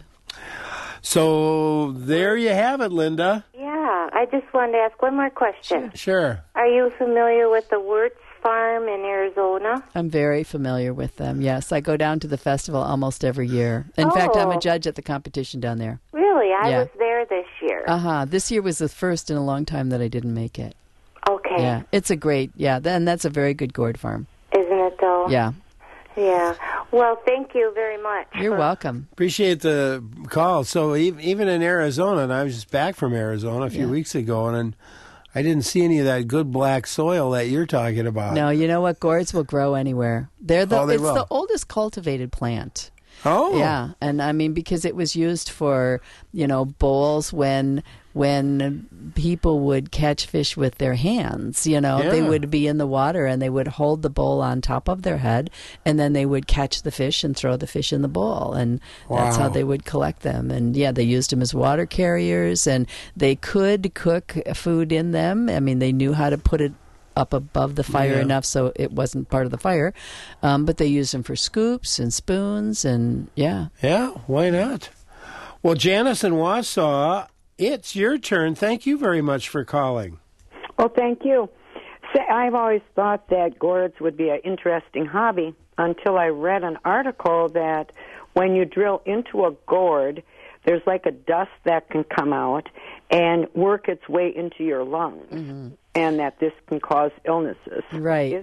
So there you have it, Linda. Yeah, I just wanted to ask one more question. Sure. Are you familiar with the Wirtz Farm in Arizona? I'm very familiar with them, yes. I go down to the festival almost every year. In fact, I'm a judge at the competition down there. Really? I was there this year. This year was the first in a long time that I didn't make it. Okay. Yeah, it's a great, and that's a very good gourd farm. Isn't it, though? Yeah. Yeah. Well, thank you very much. You're welcome. Appreciate the call. So even in Arizona, and I was just back from Arizona a few weeks ago, and I didn't see any of that good black soil that you're talking about. No, you know what? Gourds will grow anywhere. It's the oldest cultivated plant. Oh. Yeah, and I mean, because it was used for, bowls when people would catch fish with their hands, they would be in the water and they would hold the bowl on top of their head, and then they would catch the fish and throw the fish in the bowl, and that's how they would collect them. And they used them as water carriers, and they could cook food in them. I mean, they knew how to put it up above the fire enough so it wasn't part of the fire, but they used them for scoops and spoons, and why not? Well, Janice in Wausau, it's your turn. Thank you very much for calling. Well, thank you. I've always thought that gourds would be an interesting hobby until I read an article that when you drill into a gourd, there's like a dust that can come out and work its way into your lungs, and that this can cause illnesses. Right.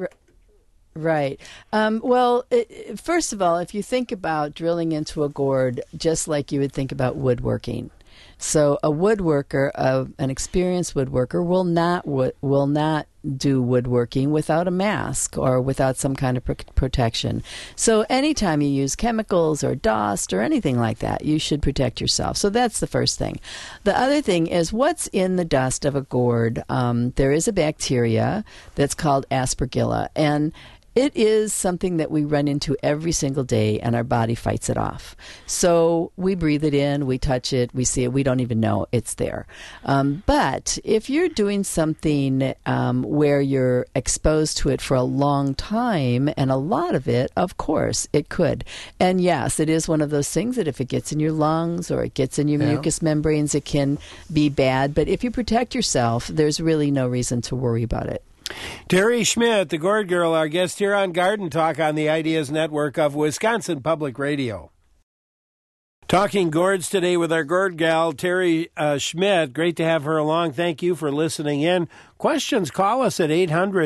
First of all, if you think about drilling into a gourd, just like you would think about woodworking. So a woodworker, an experienced woodworker, will not do woodworking without a mask or without some kind of protection. So anytime you use chemicals or dust or anything like that, you should protect yourself. So that's the first thing. The other thing is what's in the dust of a gourd. There is a bacteria that's called Aspergilla, and it is something that we run into every single day, and our body fights it off. So we breathe it in, we touch it, we see it, we don't even know it's there. But if you're doing something where you're exposed to it for a long time, and a lot of it, of course, it could. And yes, it is one of those things that if it gets in your lungs or it gets in your mucous membranes, it can be bad. But if you protect yourself, there's really no reason to worry about it. Terry Schmidt, the Gourd Girl, our guest here on Garden Talk on the Ideas Network of Wisconsin Public Radio. Talking gourds today with our gourd gal, Terry Schmidt. Great to have her along. Thank you for listening in. Questions, call us at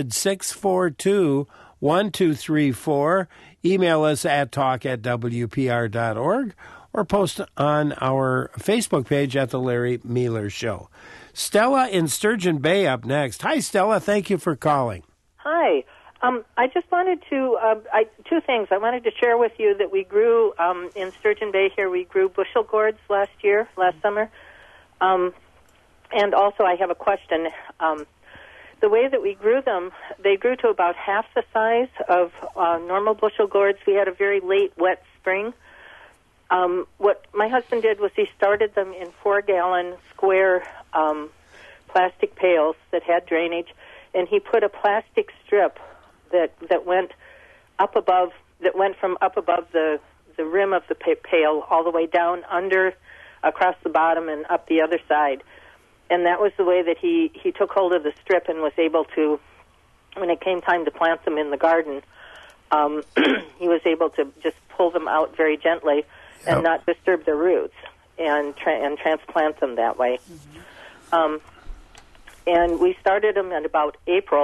800-642-1234. Email us at talk@wpr.org or post on our Facebook page at The Larry Mealer Show. Stella in Sturgeon Bay up next. Hi, Stella. Thank you for calling. Hi. I just wanted to, two things. I wanted to share with you that we grew, in Sturgeon Bay here, we grew bushel gourds last summer. And also I have a question. The way that we grew them, they grew to about half the size of normal bushel gourds. We had a very late, wet spring. What my husband did was he started them in 4-gallon square plastic pails that had drainage, and he put a plastic strip that went from up above the rim of the pail all the way down under, across the bottom and up the other side. And that was the way that he took hold of the strip and was able to, when it came time to plant them in the garden, he was able to just pull them out very gently and not disturb the roots and transplant them that way. And we started them in about April,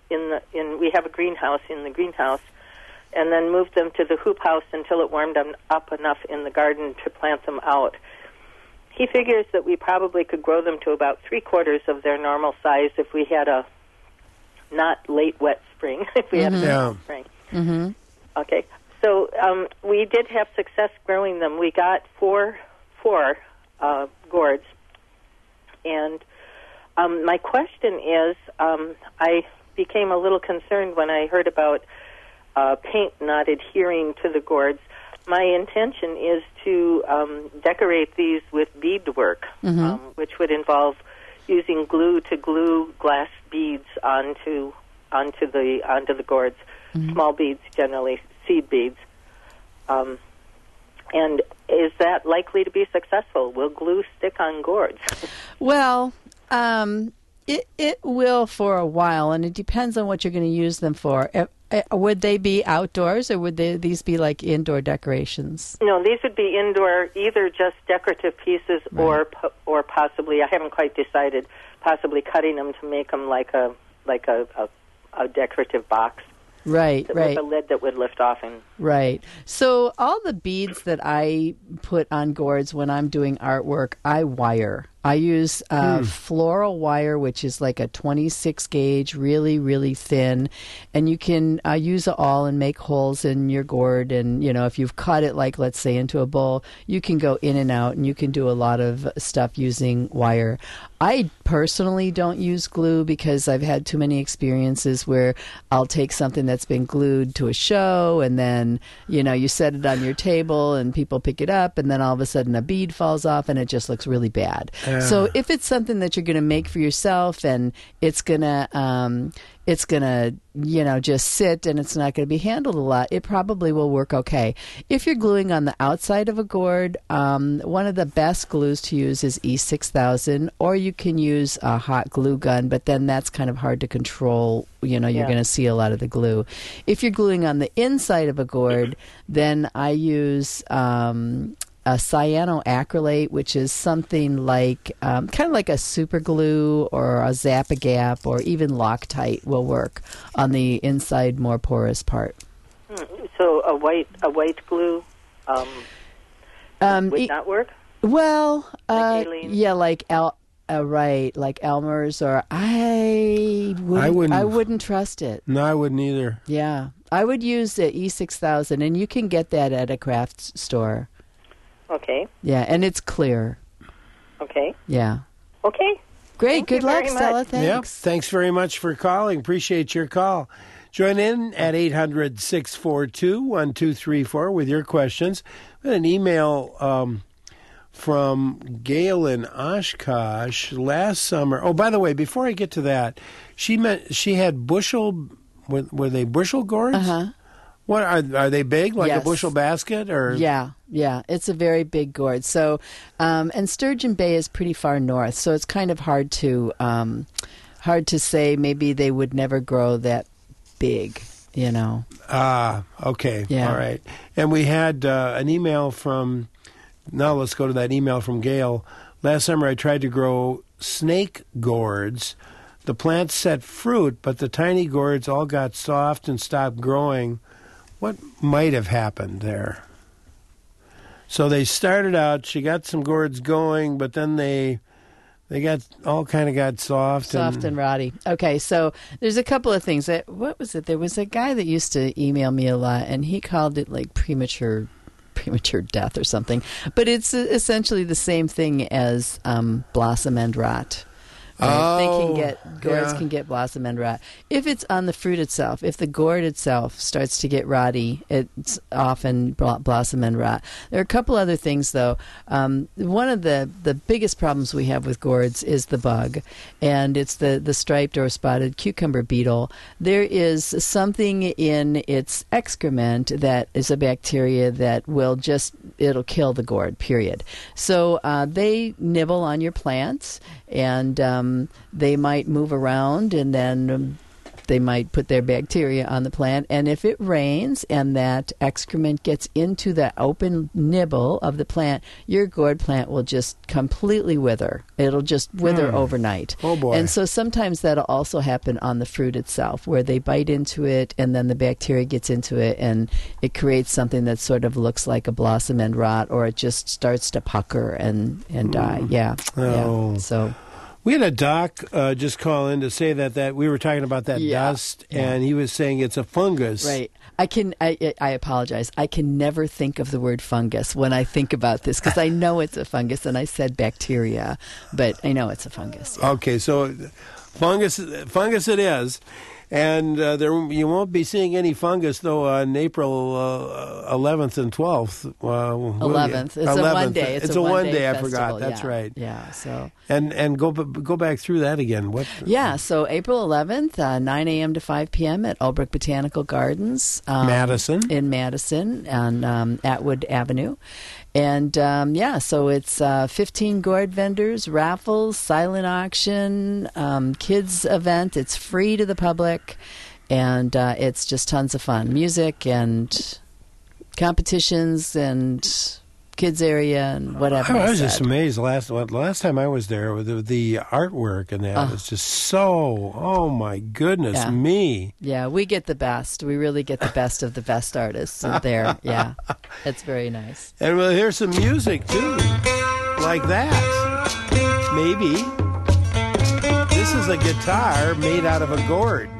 we have a greenhouse in the greenhouse, and then moved them to the hoop house until it warmed them up enough in the garden to plant them out. He figures that we probably could grow them to about 3/4 of their normal size if we had a not late wet spring. If we had a late spring. Mm-hmm. Okay, so we did have success growing them. We got four gourds, and my question is, I became a little concerned when I heard about paint not adhering to the gourds. My intention is to decorate these with beadwork, which would involve using glue to glue glass beads onto the gourds, small beads, generally seed beads. And is that likely to be successful? Will glue stick on gourds? Well, it will for a while, and it depends on what you're going to use them for. Would they be outdoors, or would these be like indoor decorations? No, these would be indoor, either just decorative pieces or possibly, I haven't quite decided, possibly cutting them to make them like a decorative box. Right. With a lid that would lift off. Right. So all the beads that I put on gourds when I'm doing artwork, I wire. I use floral wire, which is like a 26 gauge, really, really thin. And you can use it all and make holes in your gourd. And, if you've cut it, like, let's say, into a bowl, you can go in and out, and you can do a lot of stuff using wire. I personally don't use glue because I've had too many experiences where I'll take something that's been glued to a show, and then, you set it on your table and people pick it up, and then all of a sudden a bead falls off and it just looks really bad. So if it's something that you're going to make for yourself, and it's going to just sit, and it's not going to be handled a lot, it probably will work okay. If you're gluing on the outside of a gourd, one of the best glues to use is E6000, or you can use a hot glue gun, but then that's kind of hard to control. You're going to see a lot of the glue. If you're gluing on the inside of a gourd, then I use a cyanoacrylate, which is something like kind of like a super glue or a Zap-A-Gap, or even Loctite will work on the inside, more porous part. So a white glue would not work? Well, like like like Elmer's, or I wouldn't trust it. No, I wouldn't either. Yeah, I would use the E6000, and you can get that at a craft store. Okay. Yeah, and it's clear. Okay. Yeah. Okay. Great. Good luck, Stella. Thanks. Yep. Thanks very much for calling. Appreciate your call. Join in at 800-642-1234 with your questions. We had an email from Gail in Oshkosh last summer. Oh, by the way, before I get to that, she had bushel. Were they bushel gourds? Uh-huh. What are they big, like Yes. a bushel basket, or? Yeah, it's a very big gourd. So, and Sturgeon Bay is pretty far north, so it's kind of hard to say. Maybe they would never grow that big, Ah, okay, Yeah. all right. And we had an email from. Now let's go to that email from Gail. Last summer I tried to grow snake gourds. The plants set fruit, but the tiny gourds all got soft and stopped growing. What might have happened there? So they started out, she got some gourds going, but then they got soft and rotty. Okay, so there's a couple of things. What was it? There was a guy that used to email me a lot, and he called it like premature death or something. But it's essentially the same thing as blossom end rot. Right? Gourds can get blossom end rot. If it's on the fruit itself, if the gourd itself starts to get rotty, it's often blossom end rot. There are a couple other things, though. One of the biggest problems we have with gourds is the bug, and it's the striped or spotted cucumber beetle. There is something in its excrement that is a bacteria that it'll kill the gourd, period. So they nibble on your plants, and they might move around, and then they might put their bacteria on the plant. And if it rains and that excrement gets into the open nibble of the plant, your gourd plant will just completely wither. It'll just wither overnight. Oh, boy. And so sometimes that'll also happen on the fruit itself, where they bite into it and then the bacteria gets into it and it creates something that sort of looks like a blossom end rot, or it just starts to pucker and die. Yeah. Oh. Yeah. So we had a doc just call in to say that we were talking about that dust, and he was saying it's a fungus. Right. I apologize. I can never think of the word fungus when I think about this, because I know it's a fungus, and I said bacteria, but I know it's a fungus. Yeah. Okay, so fungus it is. And you won't be seeing any fungus, though, on April 11th and 12th. 11th. It's a one day. It's a one day. I festival. forgot. That's yeah. right. Yeah. So. And go back through that again. What? Yeah. So April 11th, 9 a.m. to 5 p.m. at Albrook Botanical Gardens, Madison, in Madison on Atwood Avenue. And, so it's 15 gourd vendors, raffles, silent auction, kids event. It's free to the public, and it's just tons of fun. Music and competitions and kids area and whatever. I was just amazed last time I was there with the artwork, and that was just so, oh my goodness me. Yeah, we get the best. We really get the best of the best artists there. Yeah, it's very nice. And we'll hear some music too, like that. Maybe. This is a guitar made out of a gourd.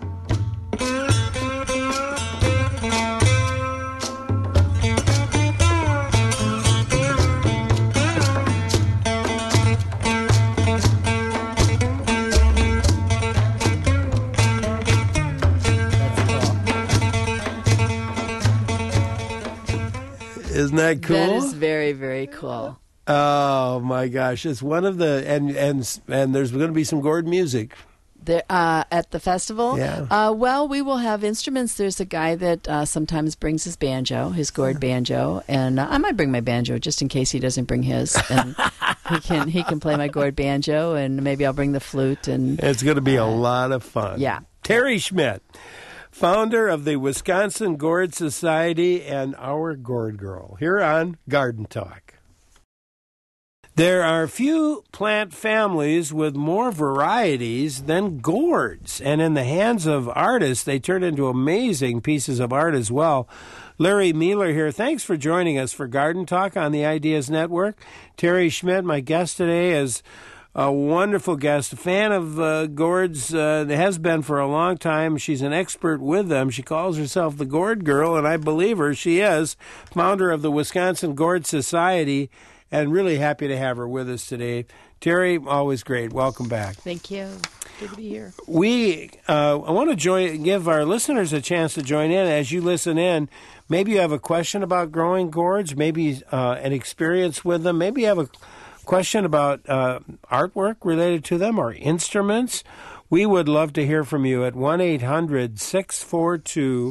Isn't that cool? That is very, very cool. Oh my gosh! It's one of the and there's going to be some gourd music there at the festival. Yeah. Well, we will have instruments. There's a guy that sometimes brings his banjo, his gourd banjo, and I might bring my banjo just in case he doesn't bring his. And he can play my gourd banjo, and maybe I'll bring the flute. And it's going to be a lot of fun. Yeah. Terry Schmidt, founder of the Wisconsin Gourd Society and our Gourd Girl, here on Garden Talk. There are few plant families with more varieties than gourds, and in the hands of artists, they turn into amazing pieces of art as well. Larry Mealer here. Thanks for joining us for Garden Talk on the Ideas Network. Terry Schmidt, my guest today, is a wonderful guest, a fan of gourds, has been for a long time. She's an expert with them. She calls herself the Gourd Girl, and I believe her. She is founder of the Wisconsin Gourd Society, and really happy to have her with us today. Terry, always great. Welcome back. Thank you. Good to be here. I want to give our listeners a chance to join in. As you listen in, maybe you have a question about growing gourds, maybe an experience with them, maybe you have a question about artwork related to them or instruments. We would love to hear from you at 1-800-642-1234,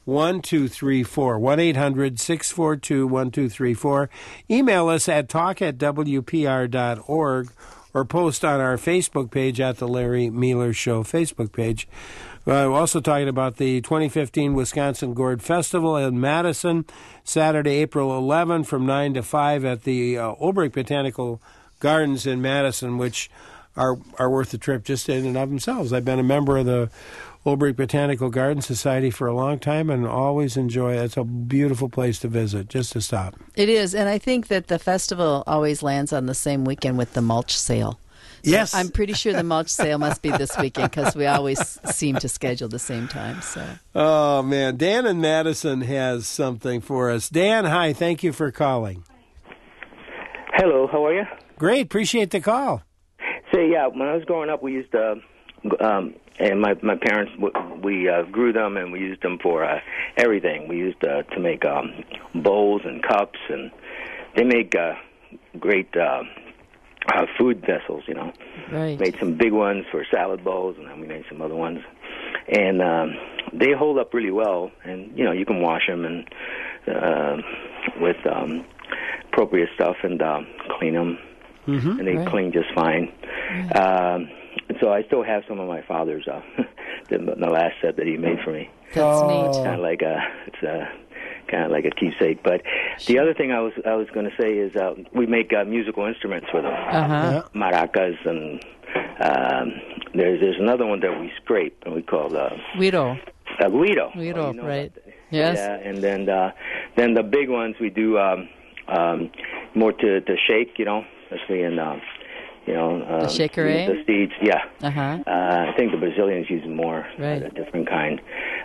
1-800-642-1234. Email us at talk@wpr.org or post on our Facebook page at the Larry Mealer Show Facebook page. We're also talking about the 2015 Wisconsin Gourd Festival in Madison, Saturday, April 11 from 9 to 5 at the Albrook Botanical Gardens in Madison, which are worth the trip just in and of themselves. I've been a member of the Albrook Botanical Garden Society for a long time and always enjoy it. It's a beautiful place to visit, just to stop. It is, and I think that the festival always lands on the same weekend with the mulch sale. So yes. I'm pretty sure the mulch sale must be this weekend because we always seem to schedule the same time. So. Oh, man. Dan in Madison has something for us. Dan, hi. Thank you for calling. Hello. How are you? Great. Appreciate the call. So, yeah, when I was growing up, we used to, and my parents, we grew them and we used them for everything. We used to make bowls and cups, and they make great food vessels, you know. Right. Made some big ones for salad bowls, and then we made some other ones. And they hold up really well, and, you know, you can wash them and with appropriate stuff and clean them, and they clean just fine. Right. So I still have some of my father's the last set that he made for me. That's neat. Kind of like kind of like a keepsake. But the other thing I was going to say is we make musical instruments for them, maracas, and there's another one that we scrape and we call guiro. Guiro. Guiro, right? Yes. Yeah, and then the big ones we do more to shake, especially in the shakeré? The seeds, yeah. I think the Brazilians use more, a different kind.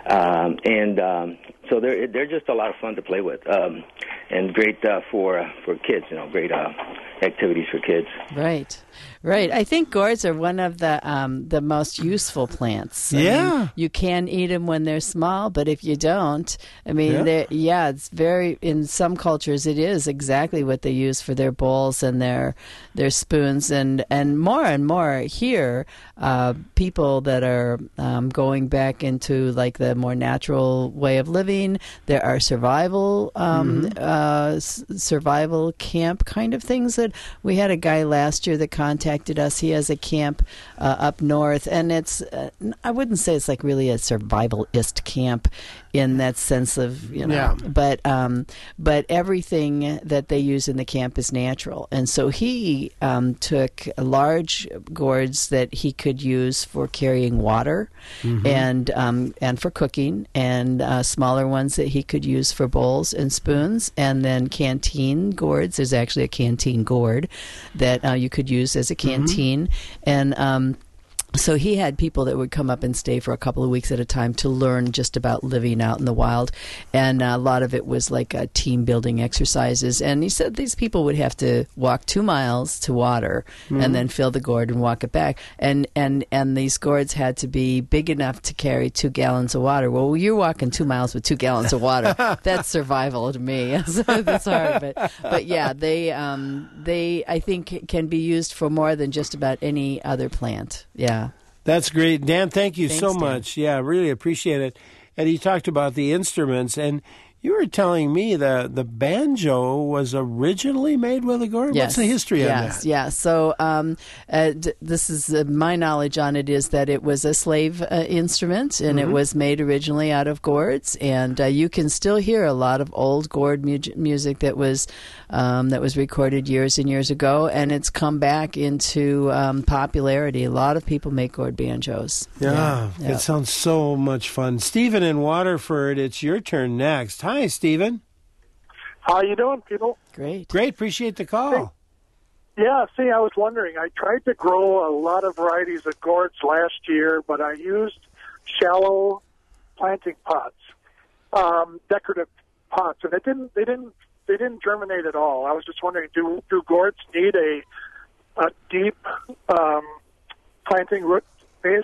So they're just a lot of fun to play with, and great for kids, great activities for kids. Right. I think gourds are one of the most useful plants. I mean, you can eat them when they're small, but if you don't, I mean, it's very, in some cultures it is exactly what they use for their bowls and their spoons, and more here, people that are going back into like the more natural way of living. There are survival camp kind of things that we had a guy last year that contacted us. He has a camp up north, and it's I wouldn't say it's like really a survivalist camp in that sense of but everything that they use in the camp is natural, and so he took large gourds that he could use for carrying water and for cooking, and smaller ones that he could use for bowls and spoons, and then canteen gourds. There's actually a canteen gourd that you could use as a canteen, and so he had people that would come up and stay for a couple of weeks at a time to learn just about living out in the wild, and a lot of it was like team building exercises. And he said these people would have to walk 2 miles to water and then fill the gourd and walk it back, and these gourds had to be big enough to carry 2 gallons of water. Well, you're walking 2 miles with 2 gallons of water. That's survival to me. So that's hard, but yeah, they I think can be used for more than just about any other plant. Yeah. That's great. Dan, thank you so Dan. much. Yeah, really appreciate it. And you talked about the instruments, and you were telling me the banjo was originally made with a gourd? Yes. What's the history of that? Yeah. So this is my knowledge on it is that it was a slave instrument, and it was made originally out of gourds. And you can still hear a lot of old gourd music that was recorded years and years ago, and it's come back into popularity. A lot of people make gourd banjos. Yeah. It sounds so much fun. Stephen in Waterford, it's your turn next. Hi, Stephen. How you doing, people? Great. Appreciate the call. Yeah, see, I was wondering. I tried to grow a lot of varieties of gourds last year, but I used shallow planting pots, decorative pots, and they didn't germinate at all. I was just wondering, do gourds need a deep planting root base?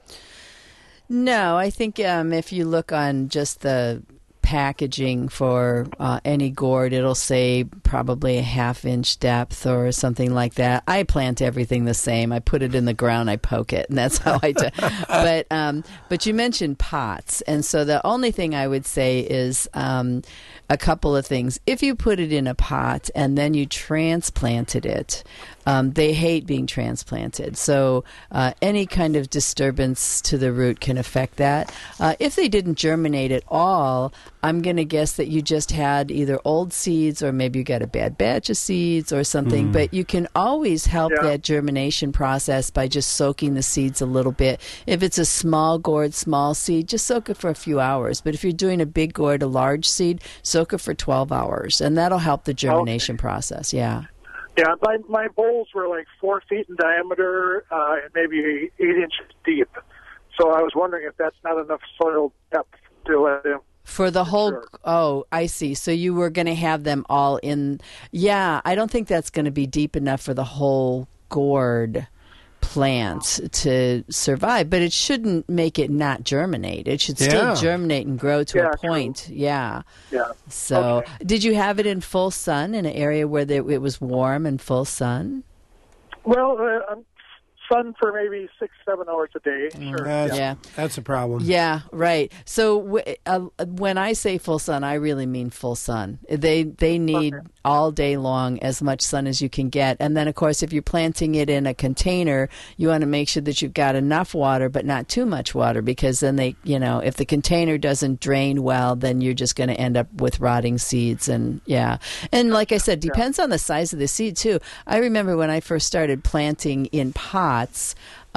No, I think if you look on just the packaging for any gourd, it'll say probably a 1/2-inch depth or something like that. I plant everything the same. I put it in the ground, I poke it, and that's how I do. But you mentioned pots, and so the only thing I would say is a couple of things. If you put it in a pot and then you transplanted it, they hate being transplanted. So any kind of disturbance to the root can affect that. If they didn't germinate at all, I'm going to guess that you just had either old seeds or maybe you got a bad batch of seeds or something. But you can always help that germination process by just soaking the seeds a little bit. If it's a small gourd, small seed, just soak it for a few hours. But if you're doing a big gourd, a large seed, soak it for 12 hours. And that'll help the germination process. Yeah. Yeah, my bowls were like 4 feet in diameter and maybe 8 inches deep. So I was wondering if that's not enough soil depth to let them. For the whole, oh, I see. So you were going to have them all in. Yeah, I don't think that's going to be deep enough for the whole gourd plant to survive, but it shouldn't make it not germinate. It should still germinate and grow to a point. True. Yeah. So did you have it in full sun in an area where it was warm and full sun? Well, sun for maybe 6-7 hours a day. Sure. That's a problem. Yeah, right. So when I say full sun, I really mean full sun. They need all day long as much sun as you can get. And then, of course, if you're planting it in a container, you want to make sure that you've got enough water, but not too much water, because then if the container doesn't drain well, then you're just going to end up with rotting seeds. And like I said, depends on the size of the seed too. I remember when I first started planting in pots,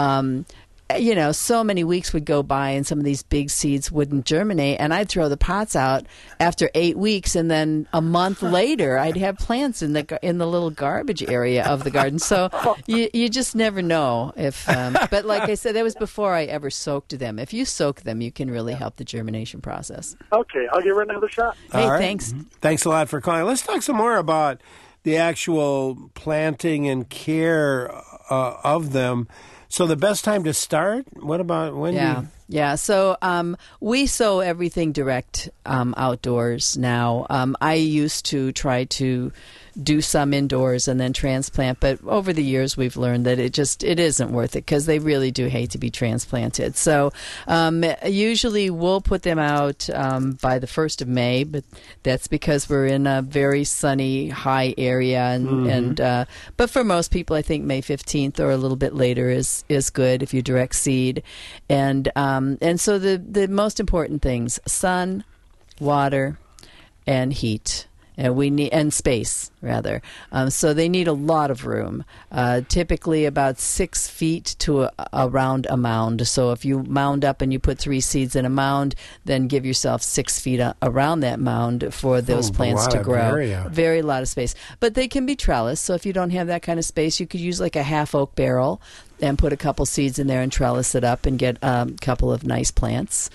so many weeks would go by and some of these big seeds wouldn't germinate, and I'd throw the pots out after 8 weeks, and then a month later I'd have plants in the little garbage area of the garden. So you just never know if. But like I said, that was before I ever soaked them. If you soak them, you can really help the germination process. Okay, I'll give it another shot. Hey, thanks. Thanks a lot for calling. Let's talk some more about the actual planting and care of them. So the best time to start? What about when? Yeah. So we sow everything direct outdoors now. I used to try to do some indoors and then transplant, but over the years we've learned that it isn't worth it, because they really do hate to be transplanted. So usually we'll put them out by the 1st of May, but that's because we're in a very sunny, high area, but for most people, I think May 15th or a little bit later is good if you direct seed, and so the most important things: sun, water, and heat. And space, rather. So they need a lot of room, typically about 6 feet to around a mound. So if you mound up and you put 3 seeds in a mound, then give yourself 6 feet around that mound for those plants to grow. Very lot of space. But they can be trellised, so if you don't have that kind of space, you could use like a half oak barrel and put a couple seeds in there and trellis it up and get a couple of nice plants.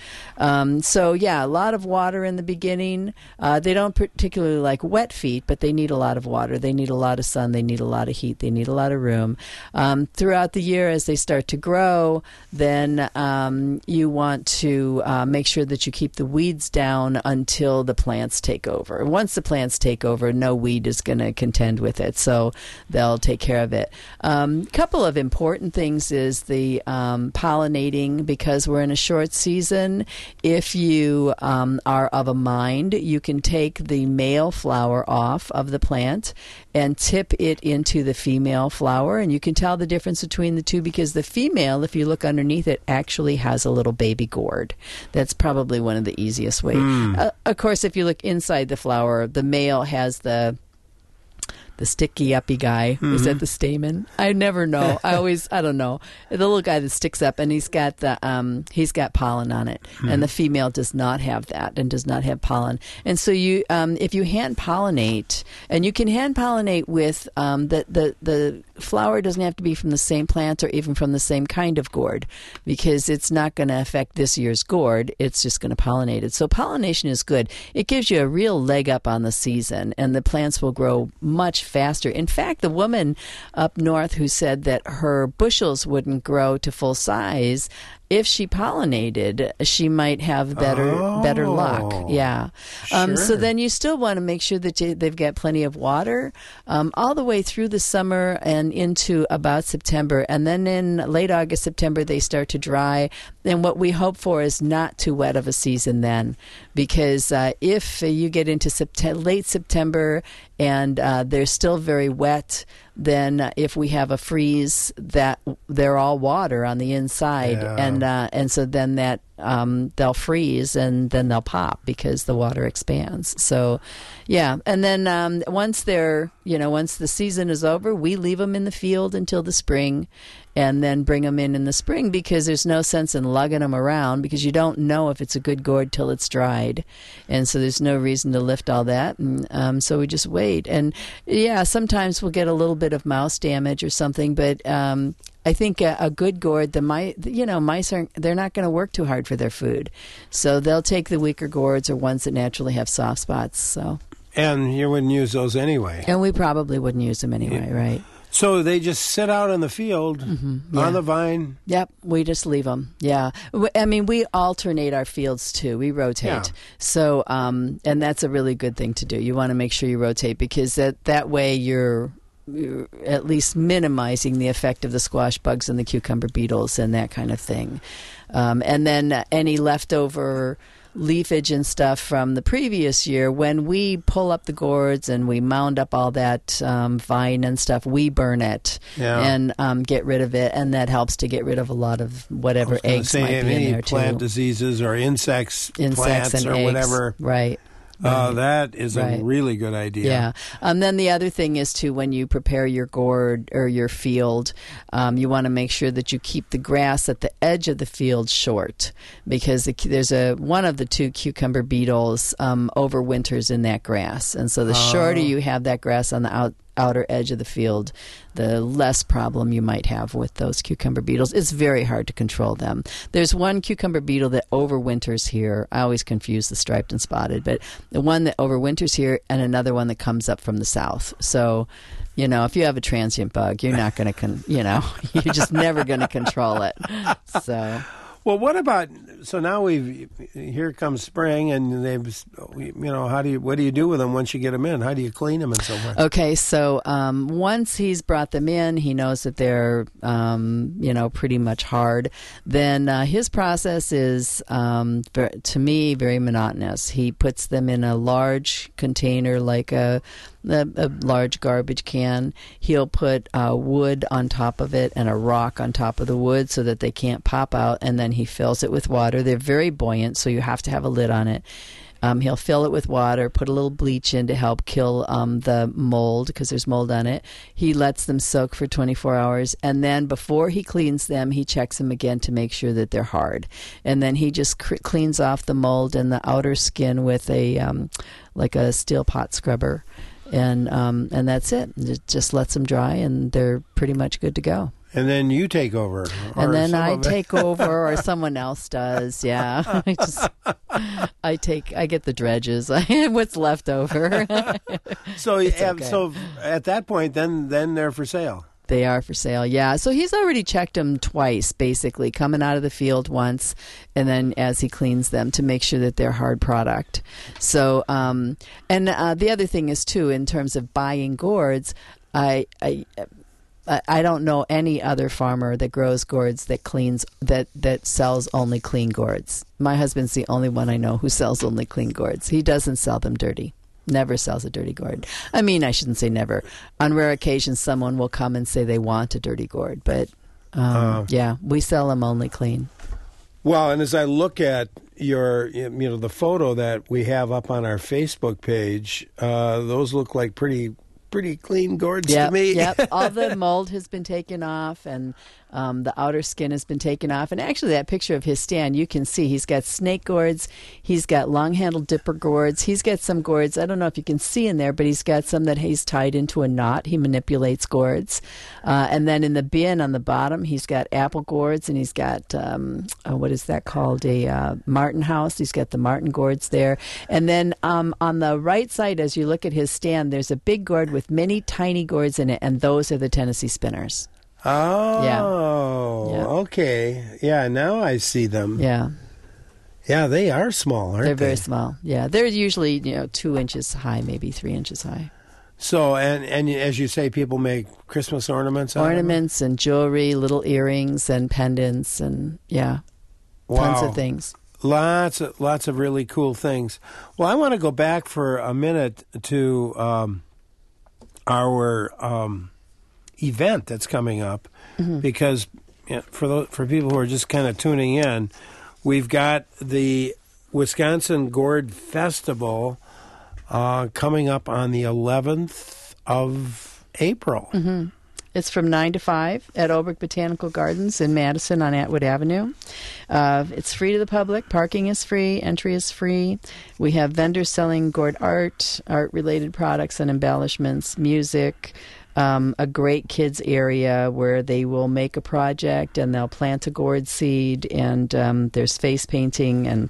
A lot of water in the beginning. They don't particularly like wet feet, but they need a lot of water. They need a lot of sun. They need a lot of heat. They need a lot of room. Throughout the year, as they start to grow, then you want to make sure that you keep the weeds down until the plants take over. Once the plants take over, no weed is going to contend with it, so they'll take care of it. Couple of important things is the pollinating, because we're in a short season. If you are of a mind, you can take the male flower off of the plant and tip it into the female flower, and you can tell the difference between the two, because the female, if you look underneath it, actually has a little baby gourd. That's probably one of the easiest ways. Of course, if you look inside the flower, the male has the sticky uppy guy. Is that the stamen? I never know. I don't know. The little guy that sticks up, and he's got pollen on it, and the female does not have that and does not have pollen. And so you, if you hand pollinate, and you can hand pollinate with the flower doesn't have to be from the same plant or even from the same kind of gourd, because it's not going to affect this year's gourd. It's just going to pollinate it. So pollination is good. It gives you a real leg up on the season, and the plants will grow much faster. In fact, the woman up north who said that her bushels wouldn't grow to full size, if she pollinated, she might have better luck. Yeah. So then you still want to make sure that they've got plenty of water all the way through the summer and into about September. And then in late August, September, they start to dry. And what we hope for is not too wet of a season then, because if you get into late September and they're still very wet, then if we have a freeze, that they're all water on the inside, and so then that they'll freeze and then they'll pop because the water expands. So, and then once the season is over, we leave them in the field until the spring, and then bring them in the spring, because there's no sense in lugging them around, because you don't know if it's a good gourd till it's dried, and so there's no reason to lift all that, and so we just wait. And sometimes we'll get a little bit of mouse damage or something, but I think a good gourd, mice they're not going to work too hard for their food, so they'll take the weaker gourds or ones that naturally have soft spots. So, and you wouldn't use those anyway, and we probably wouldn't use them anyway, right? So they just sit out in the field on the vine? Yep, we just leave them. Yeah. I mean, we alternate our fields too. We rotate. Yeah. So, and that's a really good thing to do. You want to make sure you rotate, because that way you're at least minimizing the effect of the squash bugs and the cucumber beetles and that kind of thing. And then any leftover leafage and stuff from the previous year, when we pull up the gourds and we mound up all that vine and stuff, we burn it and get rid of it, and that helps to get rid of a lot of whatever eggs might be in there too. Plant diseases or insects plants and or eggs. Whatever. Right. That is a really good idea. Yeah. Then the other thing is, too, when you prepare your gourd or your field, you want to make sure that you keep the grass at the edge of the field short, because there's one of the two cucumber beetles overwinters in that grass. And so the shorter you have that grass on the outer edge of the field, the less problem you might have with those cucumber beetles. It's very hard to control them. There's one cucumber beetle that overwinters here. I always confuse the striped and spotted, but the one that overwinters here and another one that comes up from the south. So, if you have a transient bug, you're not going to, you're just never going to control it. So. Well, what about, so now here comes spring, and they've, what do you do with them once you get them in? How do you clean them and so forth? Okay, so once he's brought them in, he knows that they're, pretty much hard. Then his process is, to me, very monotonous. He puts them in a large container, like a large garbage can. He'll put wood on top of it and a rock on top of the wood so that they can't pop out, and then he fills it with water. They're very buoyant, so you have to have a lid on it. He'll fill it with water, put a little bleach in to help kill the mold, because there's mold on it. He lets them soak for 24 hours, and then before he cleans them, he checks them again to make sure that they're hard. And then he just cleans off the mold and the outer skin with like a steel pot scrubber. And that's it. It just lets them dry, and they're pretty much good to go. And then you take over. And then I take over, or someone else does. Yeah, I get the dredges. What's left over. So at that point, then they're for sale. They are for sale, yeah. So he's already checked them twice, basically, coming out of the field once, and then as he cleans them to make sure that they're hard product. So, and the other thing is, too, in terms of buying gourds, I don't know any other farmer that grows gourds that sells only clean gourds. My husband's the only one I know who sells only clean gourds. He doesn't sell them dirty. Never sells a dirty gourd. I mean, I shouldn't say never. On rare occasions, someone will come and say they want a dirty gourd, but we sell them only clean. Well, and as I look at the photo that we have up on our Facebook page, those look like pretty clean gourds to me. Yep. All the mold has been taken off, and the outer skin has been taken off. And actually, that picture of his stand, you can see he's got snake gourds, he's got long-handled dipper gourds, he's got some gourds, I don't know if you can see in there, but he's got some that he's tied into a knot. He manipulates gourds. And then in the bin on the bottom, he's got apple gourds, and he's got, what is that called, a Martin house. He's got the Martin gourds there. And then on the right side, as you look at his stand, there's a big gourd with many tiny gourds in it, and those are the Tennessee spinners. Oh, okay. Yeah, now I see them. Yeah. Yeah, they are small, aren't they? They're very small. Yeah, they're usually 2 inches high, maybe 3 inches high. So, and as you say, people make Christmas ornaments out of them? Ornaments and jewelry, little earrings and pendants, and tons of things. Lots of really cool things. Well, I want to go back for a minute to our event that's coming up, because for people who are just kind of tuning in, we've got the Wisconsin Gourd Festival coming up on the 11th of April. Mm-hmm. It's from 9 to 5 at Oberg Botanical Gardens in Madison on Atwood Avenue. It's free to the public. Parking is free. Entry is free. We have vendors selling gourd art-related products and embellishments, music, a great kids area where they will make a project and they'll plant a gourd seed, and there's face painting and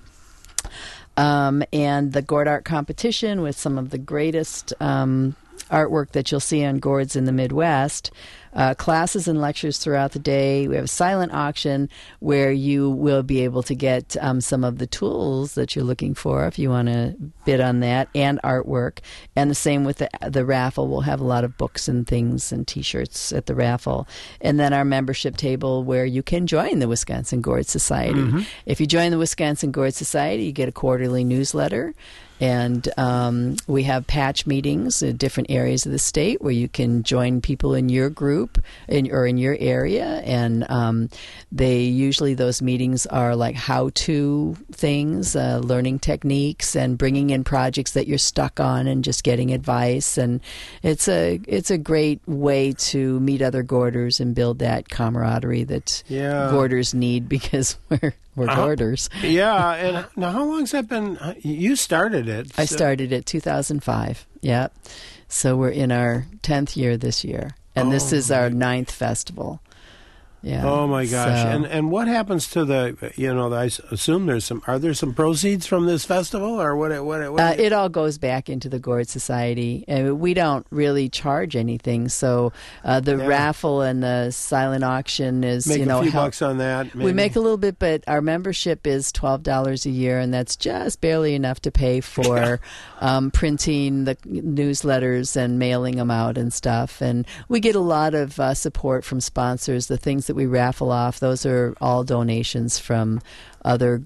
the gourd art competition with some of the greatest artwork that you'll see on gourds in the Midwest. classes and lectures throughout the day. We have a silent auction where you will be able to get some of the tools that you're looking for if you want to bid on that, and artwork. And the same with the raffle. We'll have a lot of books and things and T-shirts at the raffle. And then our membership table where you can join the Wisconsin Gourd Society. Mm-hmm. If you join the Wisconsin Gourd Society, you get a quarterly newsletter. And we have patch meetings in different areas of the state where you can join people in your group or in your area. And they usually, those meetings are like how-to things, learning techniques, and bringing in projects that you're stuck on and just getting advice. And it's a great way to meet other Gourders and build that camaraderie that Gourders need, because we're Gourders. Yeah, and now how long's that been? You started it. I started it 2005. Yeah, so we're in our 10th year this year, and this is our 9th festival. Yeah. Oh my gosh! So, And what happens to the? I assume are there some proceeds from this festival, or what? It all goes back into the Gourd Society. We don't really charge anything, so the raffle and the silent auction is make a few bucks on that. Maybe. We make a little bit, but our membership is $12 a year, and that's just barely enough to pay for printing the newsletters and mailing them out and stuff. And we get a lot of support from sponsors. The things that we raffle off, those are all donations from other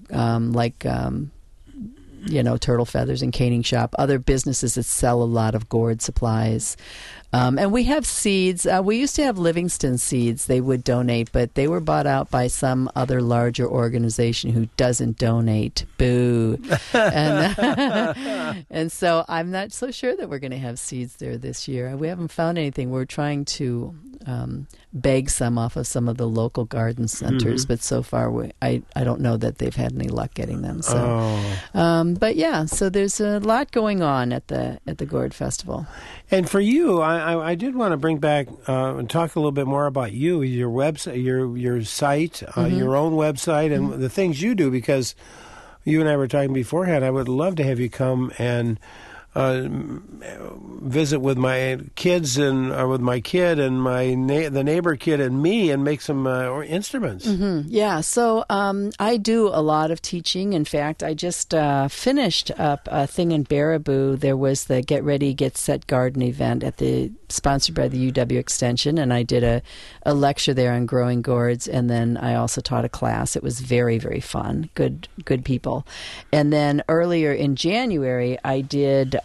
Turtle Feathers and Caning Shop, other businesses that sell a lot of gourd supplies. And we have seeds. We used to have Livingston seeds they would donate, but they were bought out by some other larger organization who doesn't donate. Boo. And so I'm not so sure that we're going to have seeds there this year. We haven't found anything. We're trying to beg some off of some of the local garden centers, but so far I don't know that they've had any luck getting them. So, but yeah, so there's a lot going on at the Gourd Festival. And for you, I did want to bring back and talk a little bit more about you, your website, your site, your own website, and the things you do, because you and I were talking beforehand. I would love to have you come and visit with my kids and with my kid and the neighbor kid and me, and make some instruments. Yeah, so I do a lot of teaching. In fact, I just finished up a thing in Baraboo. There was the Get Ready, Get Set Garden event sponsored by the UW Extension, and I did a lecture there on growing gourds, and then I also taught a class. It was very, very fun. Good people. And then earlier in January, I did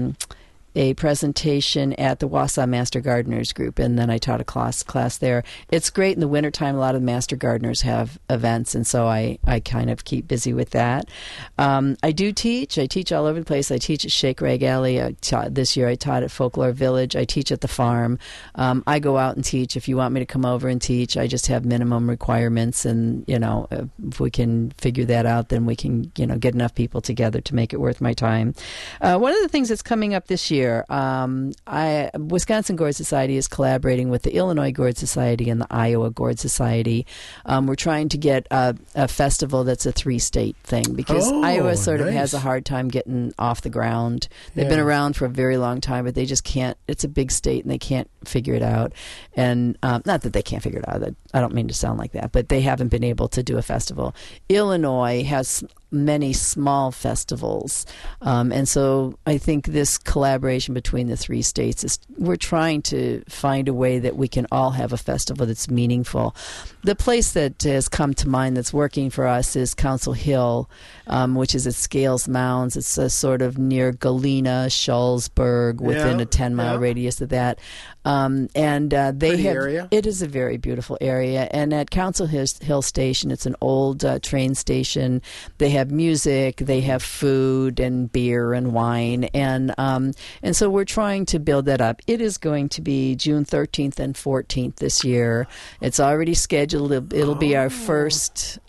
a presentation at the Wausau Master Gardeners group, and then I taught a class there. It's great in the wintertime. A lot of the Master Gardeners have events, and so I kind of keep busy with that. I do teach. I teach all over the place. I teach at Shake Rag Alley. This year I taught at Folklore Village. I teach at the farm. I go out and teach. If you want me to come over and teach, I just have minimum requirements, and if we can figure that out, then we can get enough people together to make it worth my time. One of the things that's coming up this year, Wisconsin Gourd Society is collaborating with the Illinois Gourd Society and the Iowa Gourd Society. We're trying to get a festival that's a 3-state thing, because Iowa sort of has a hard time getting off the ground. They've been around for a very long time, but they just can't. It's a big state, and they can't figure it out. And not that they can't figure it out. I don't mean to sound like that, but they haven't been able to do a festival. Illinois has many small festivals, and so I think this collaboration between the 3 states is, we're trying to find a way that we can all have a festival that's meaningful. The place that has come to mind that's working for us is Council Hill, which is at Scales Mounds. It's sort of near Galena, Shullsburg, within a 10-mile radius of that. And they have area. It is a very beautiful area. And at Council Hill Station, it's an old train station. They have music, they have food and beer and wine, and so we're trying to build that up. It is going to be June 13th and 14th this year. It's already scheduled. It'll be our first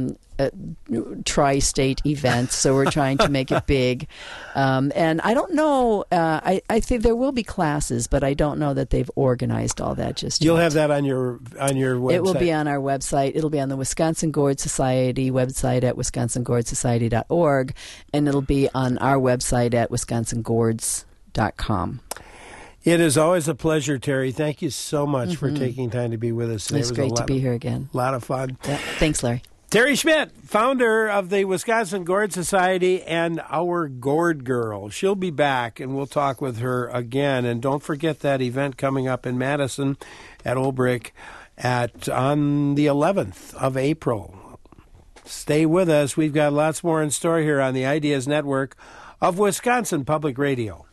tri-state event, so we're trying to make it big. And I don't know, I think there will be classes, but I don't know that they've organized all that just yet. You'll have that on your website? It will be on our website. It'll be on the Wisconsin Gourd Society website at wisconsingourdsociety.org, and it'll be on our website at wisconsingourds.com. It is always a pleasure, Terry. Thank you so much for taking time to be with us today. It's great to be here again. A lot of fun. Yeah. Thanks, Larry. Terry Schmidt, founder of the Wisconsin Gourd Society and our Gourd Girl. She'll be back, and we'll talk with her again. And don't forget that event coming up in Madison at Old Brick on the 11th of April. Stay with us. We've got lots more in store here on the Ideas Network of Wisconsin Public Radio.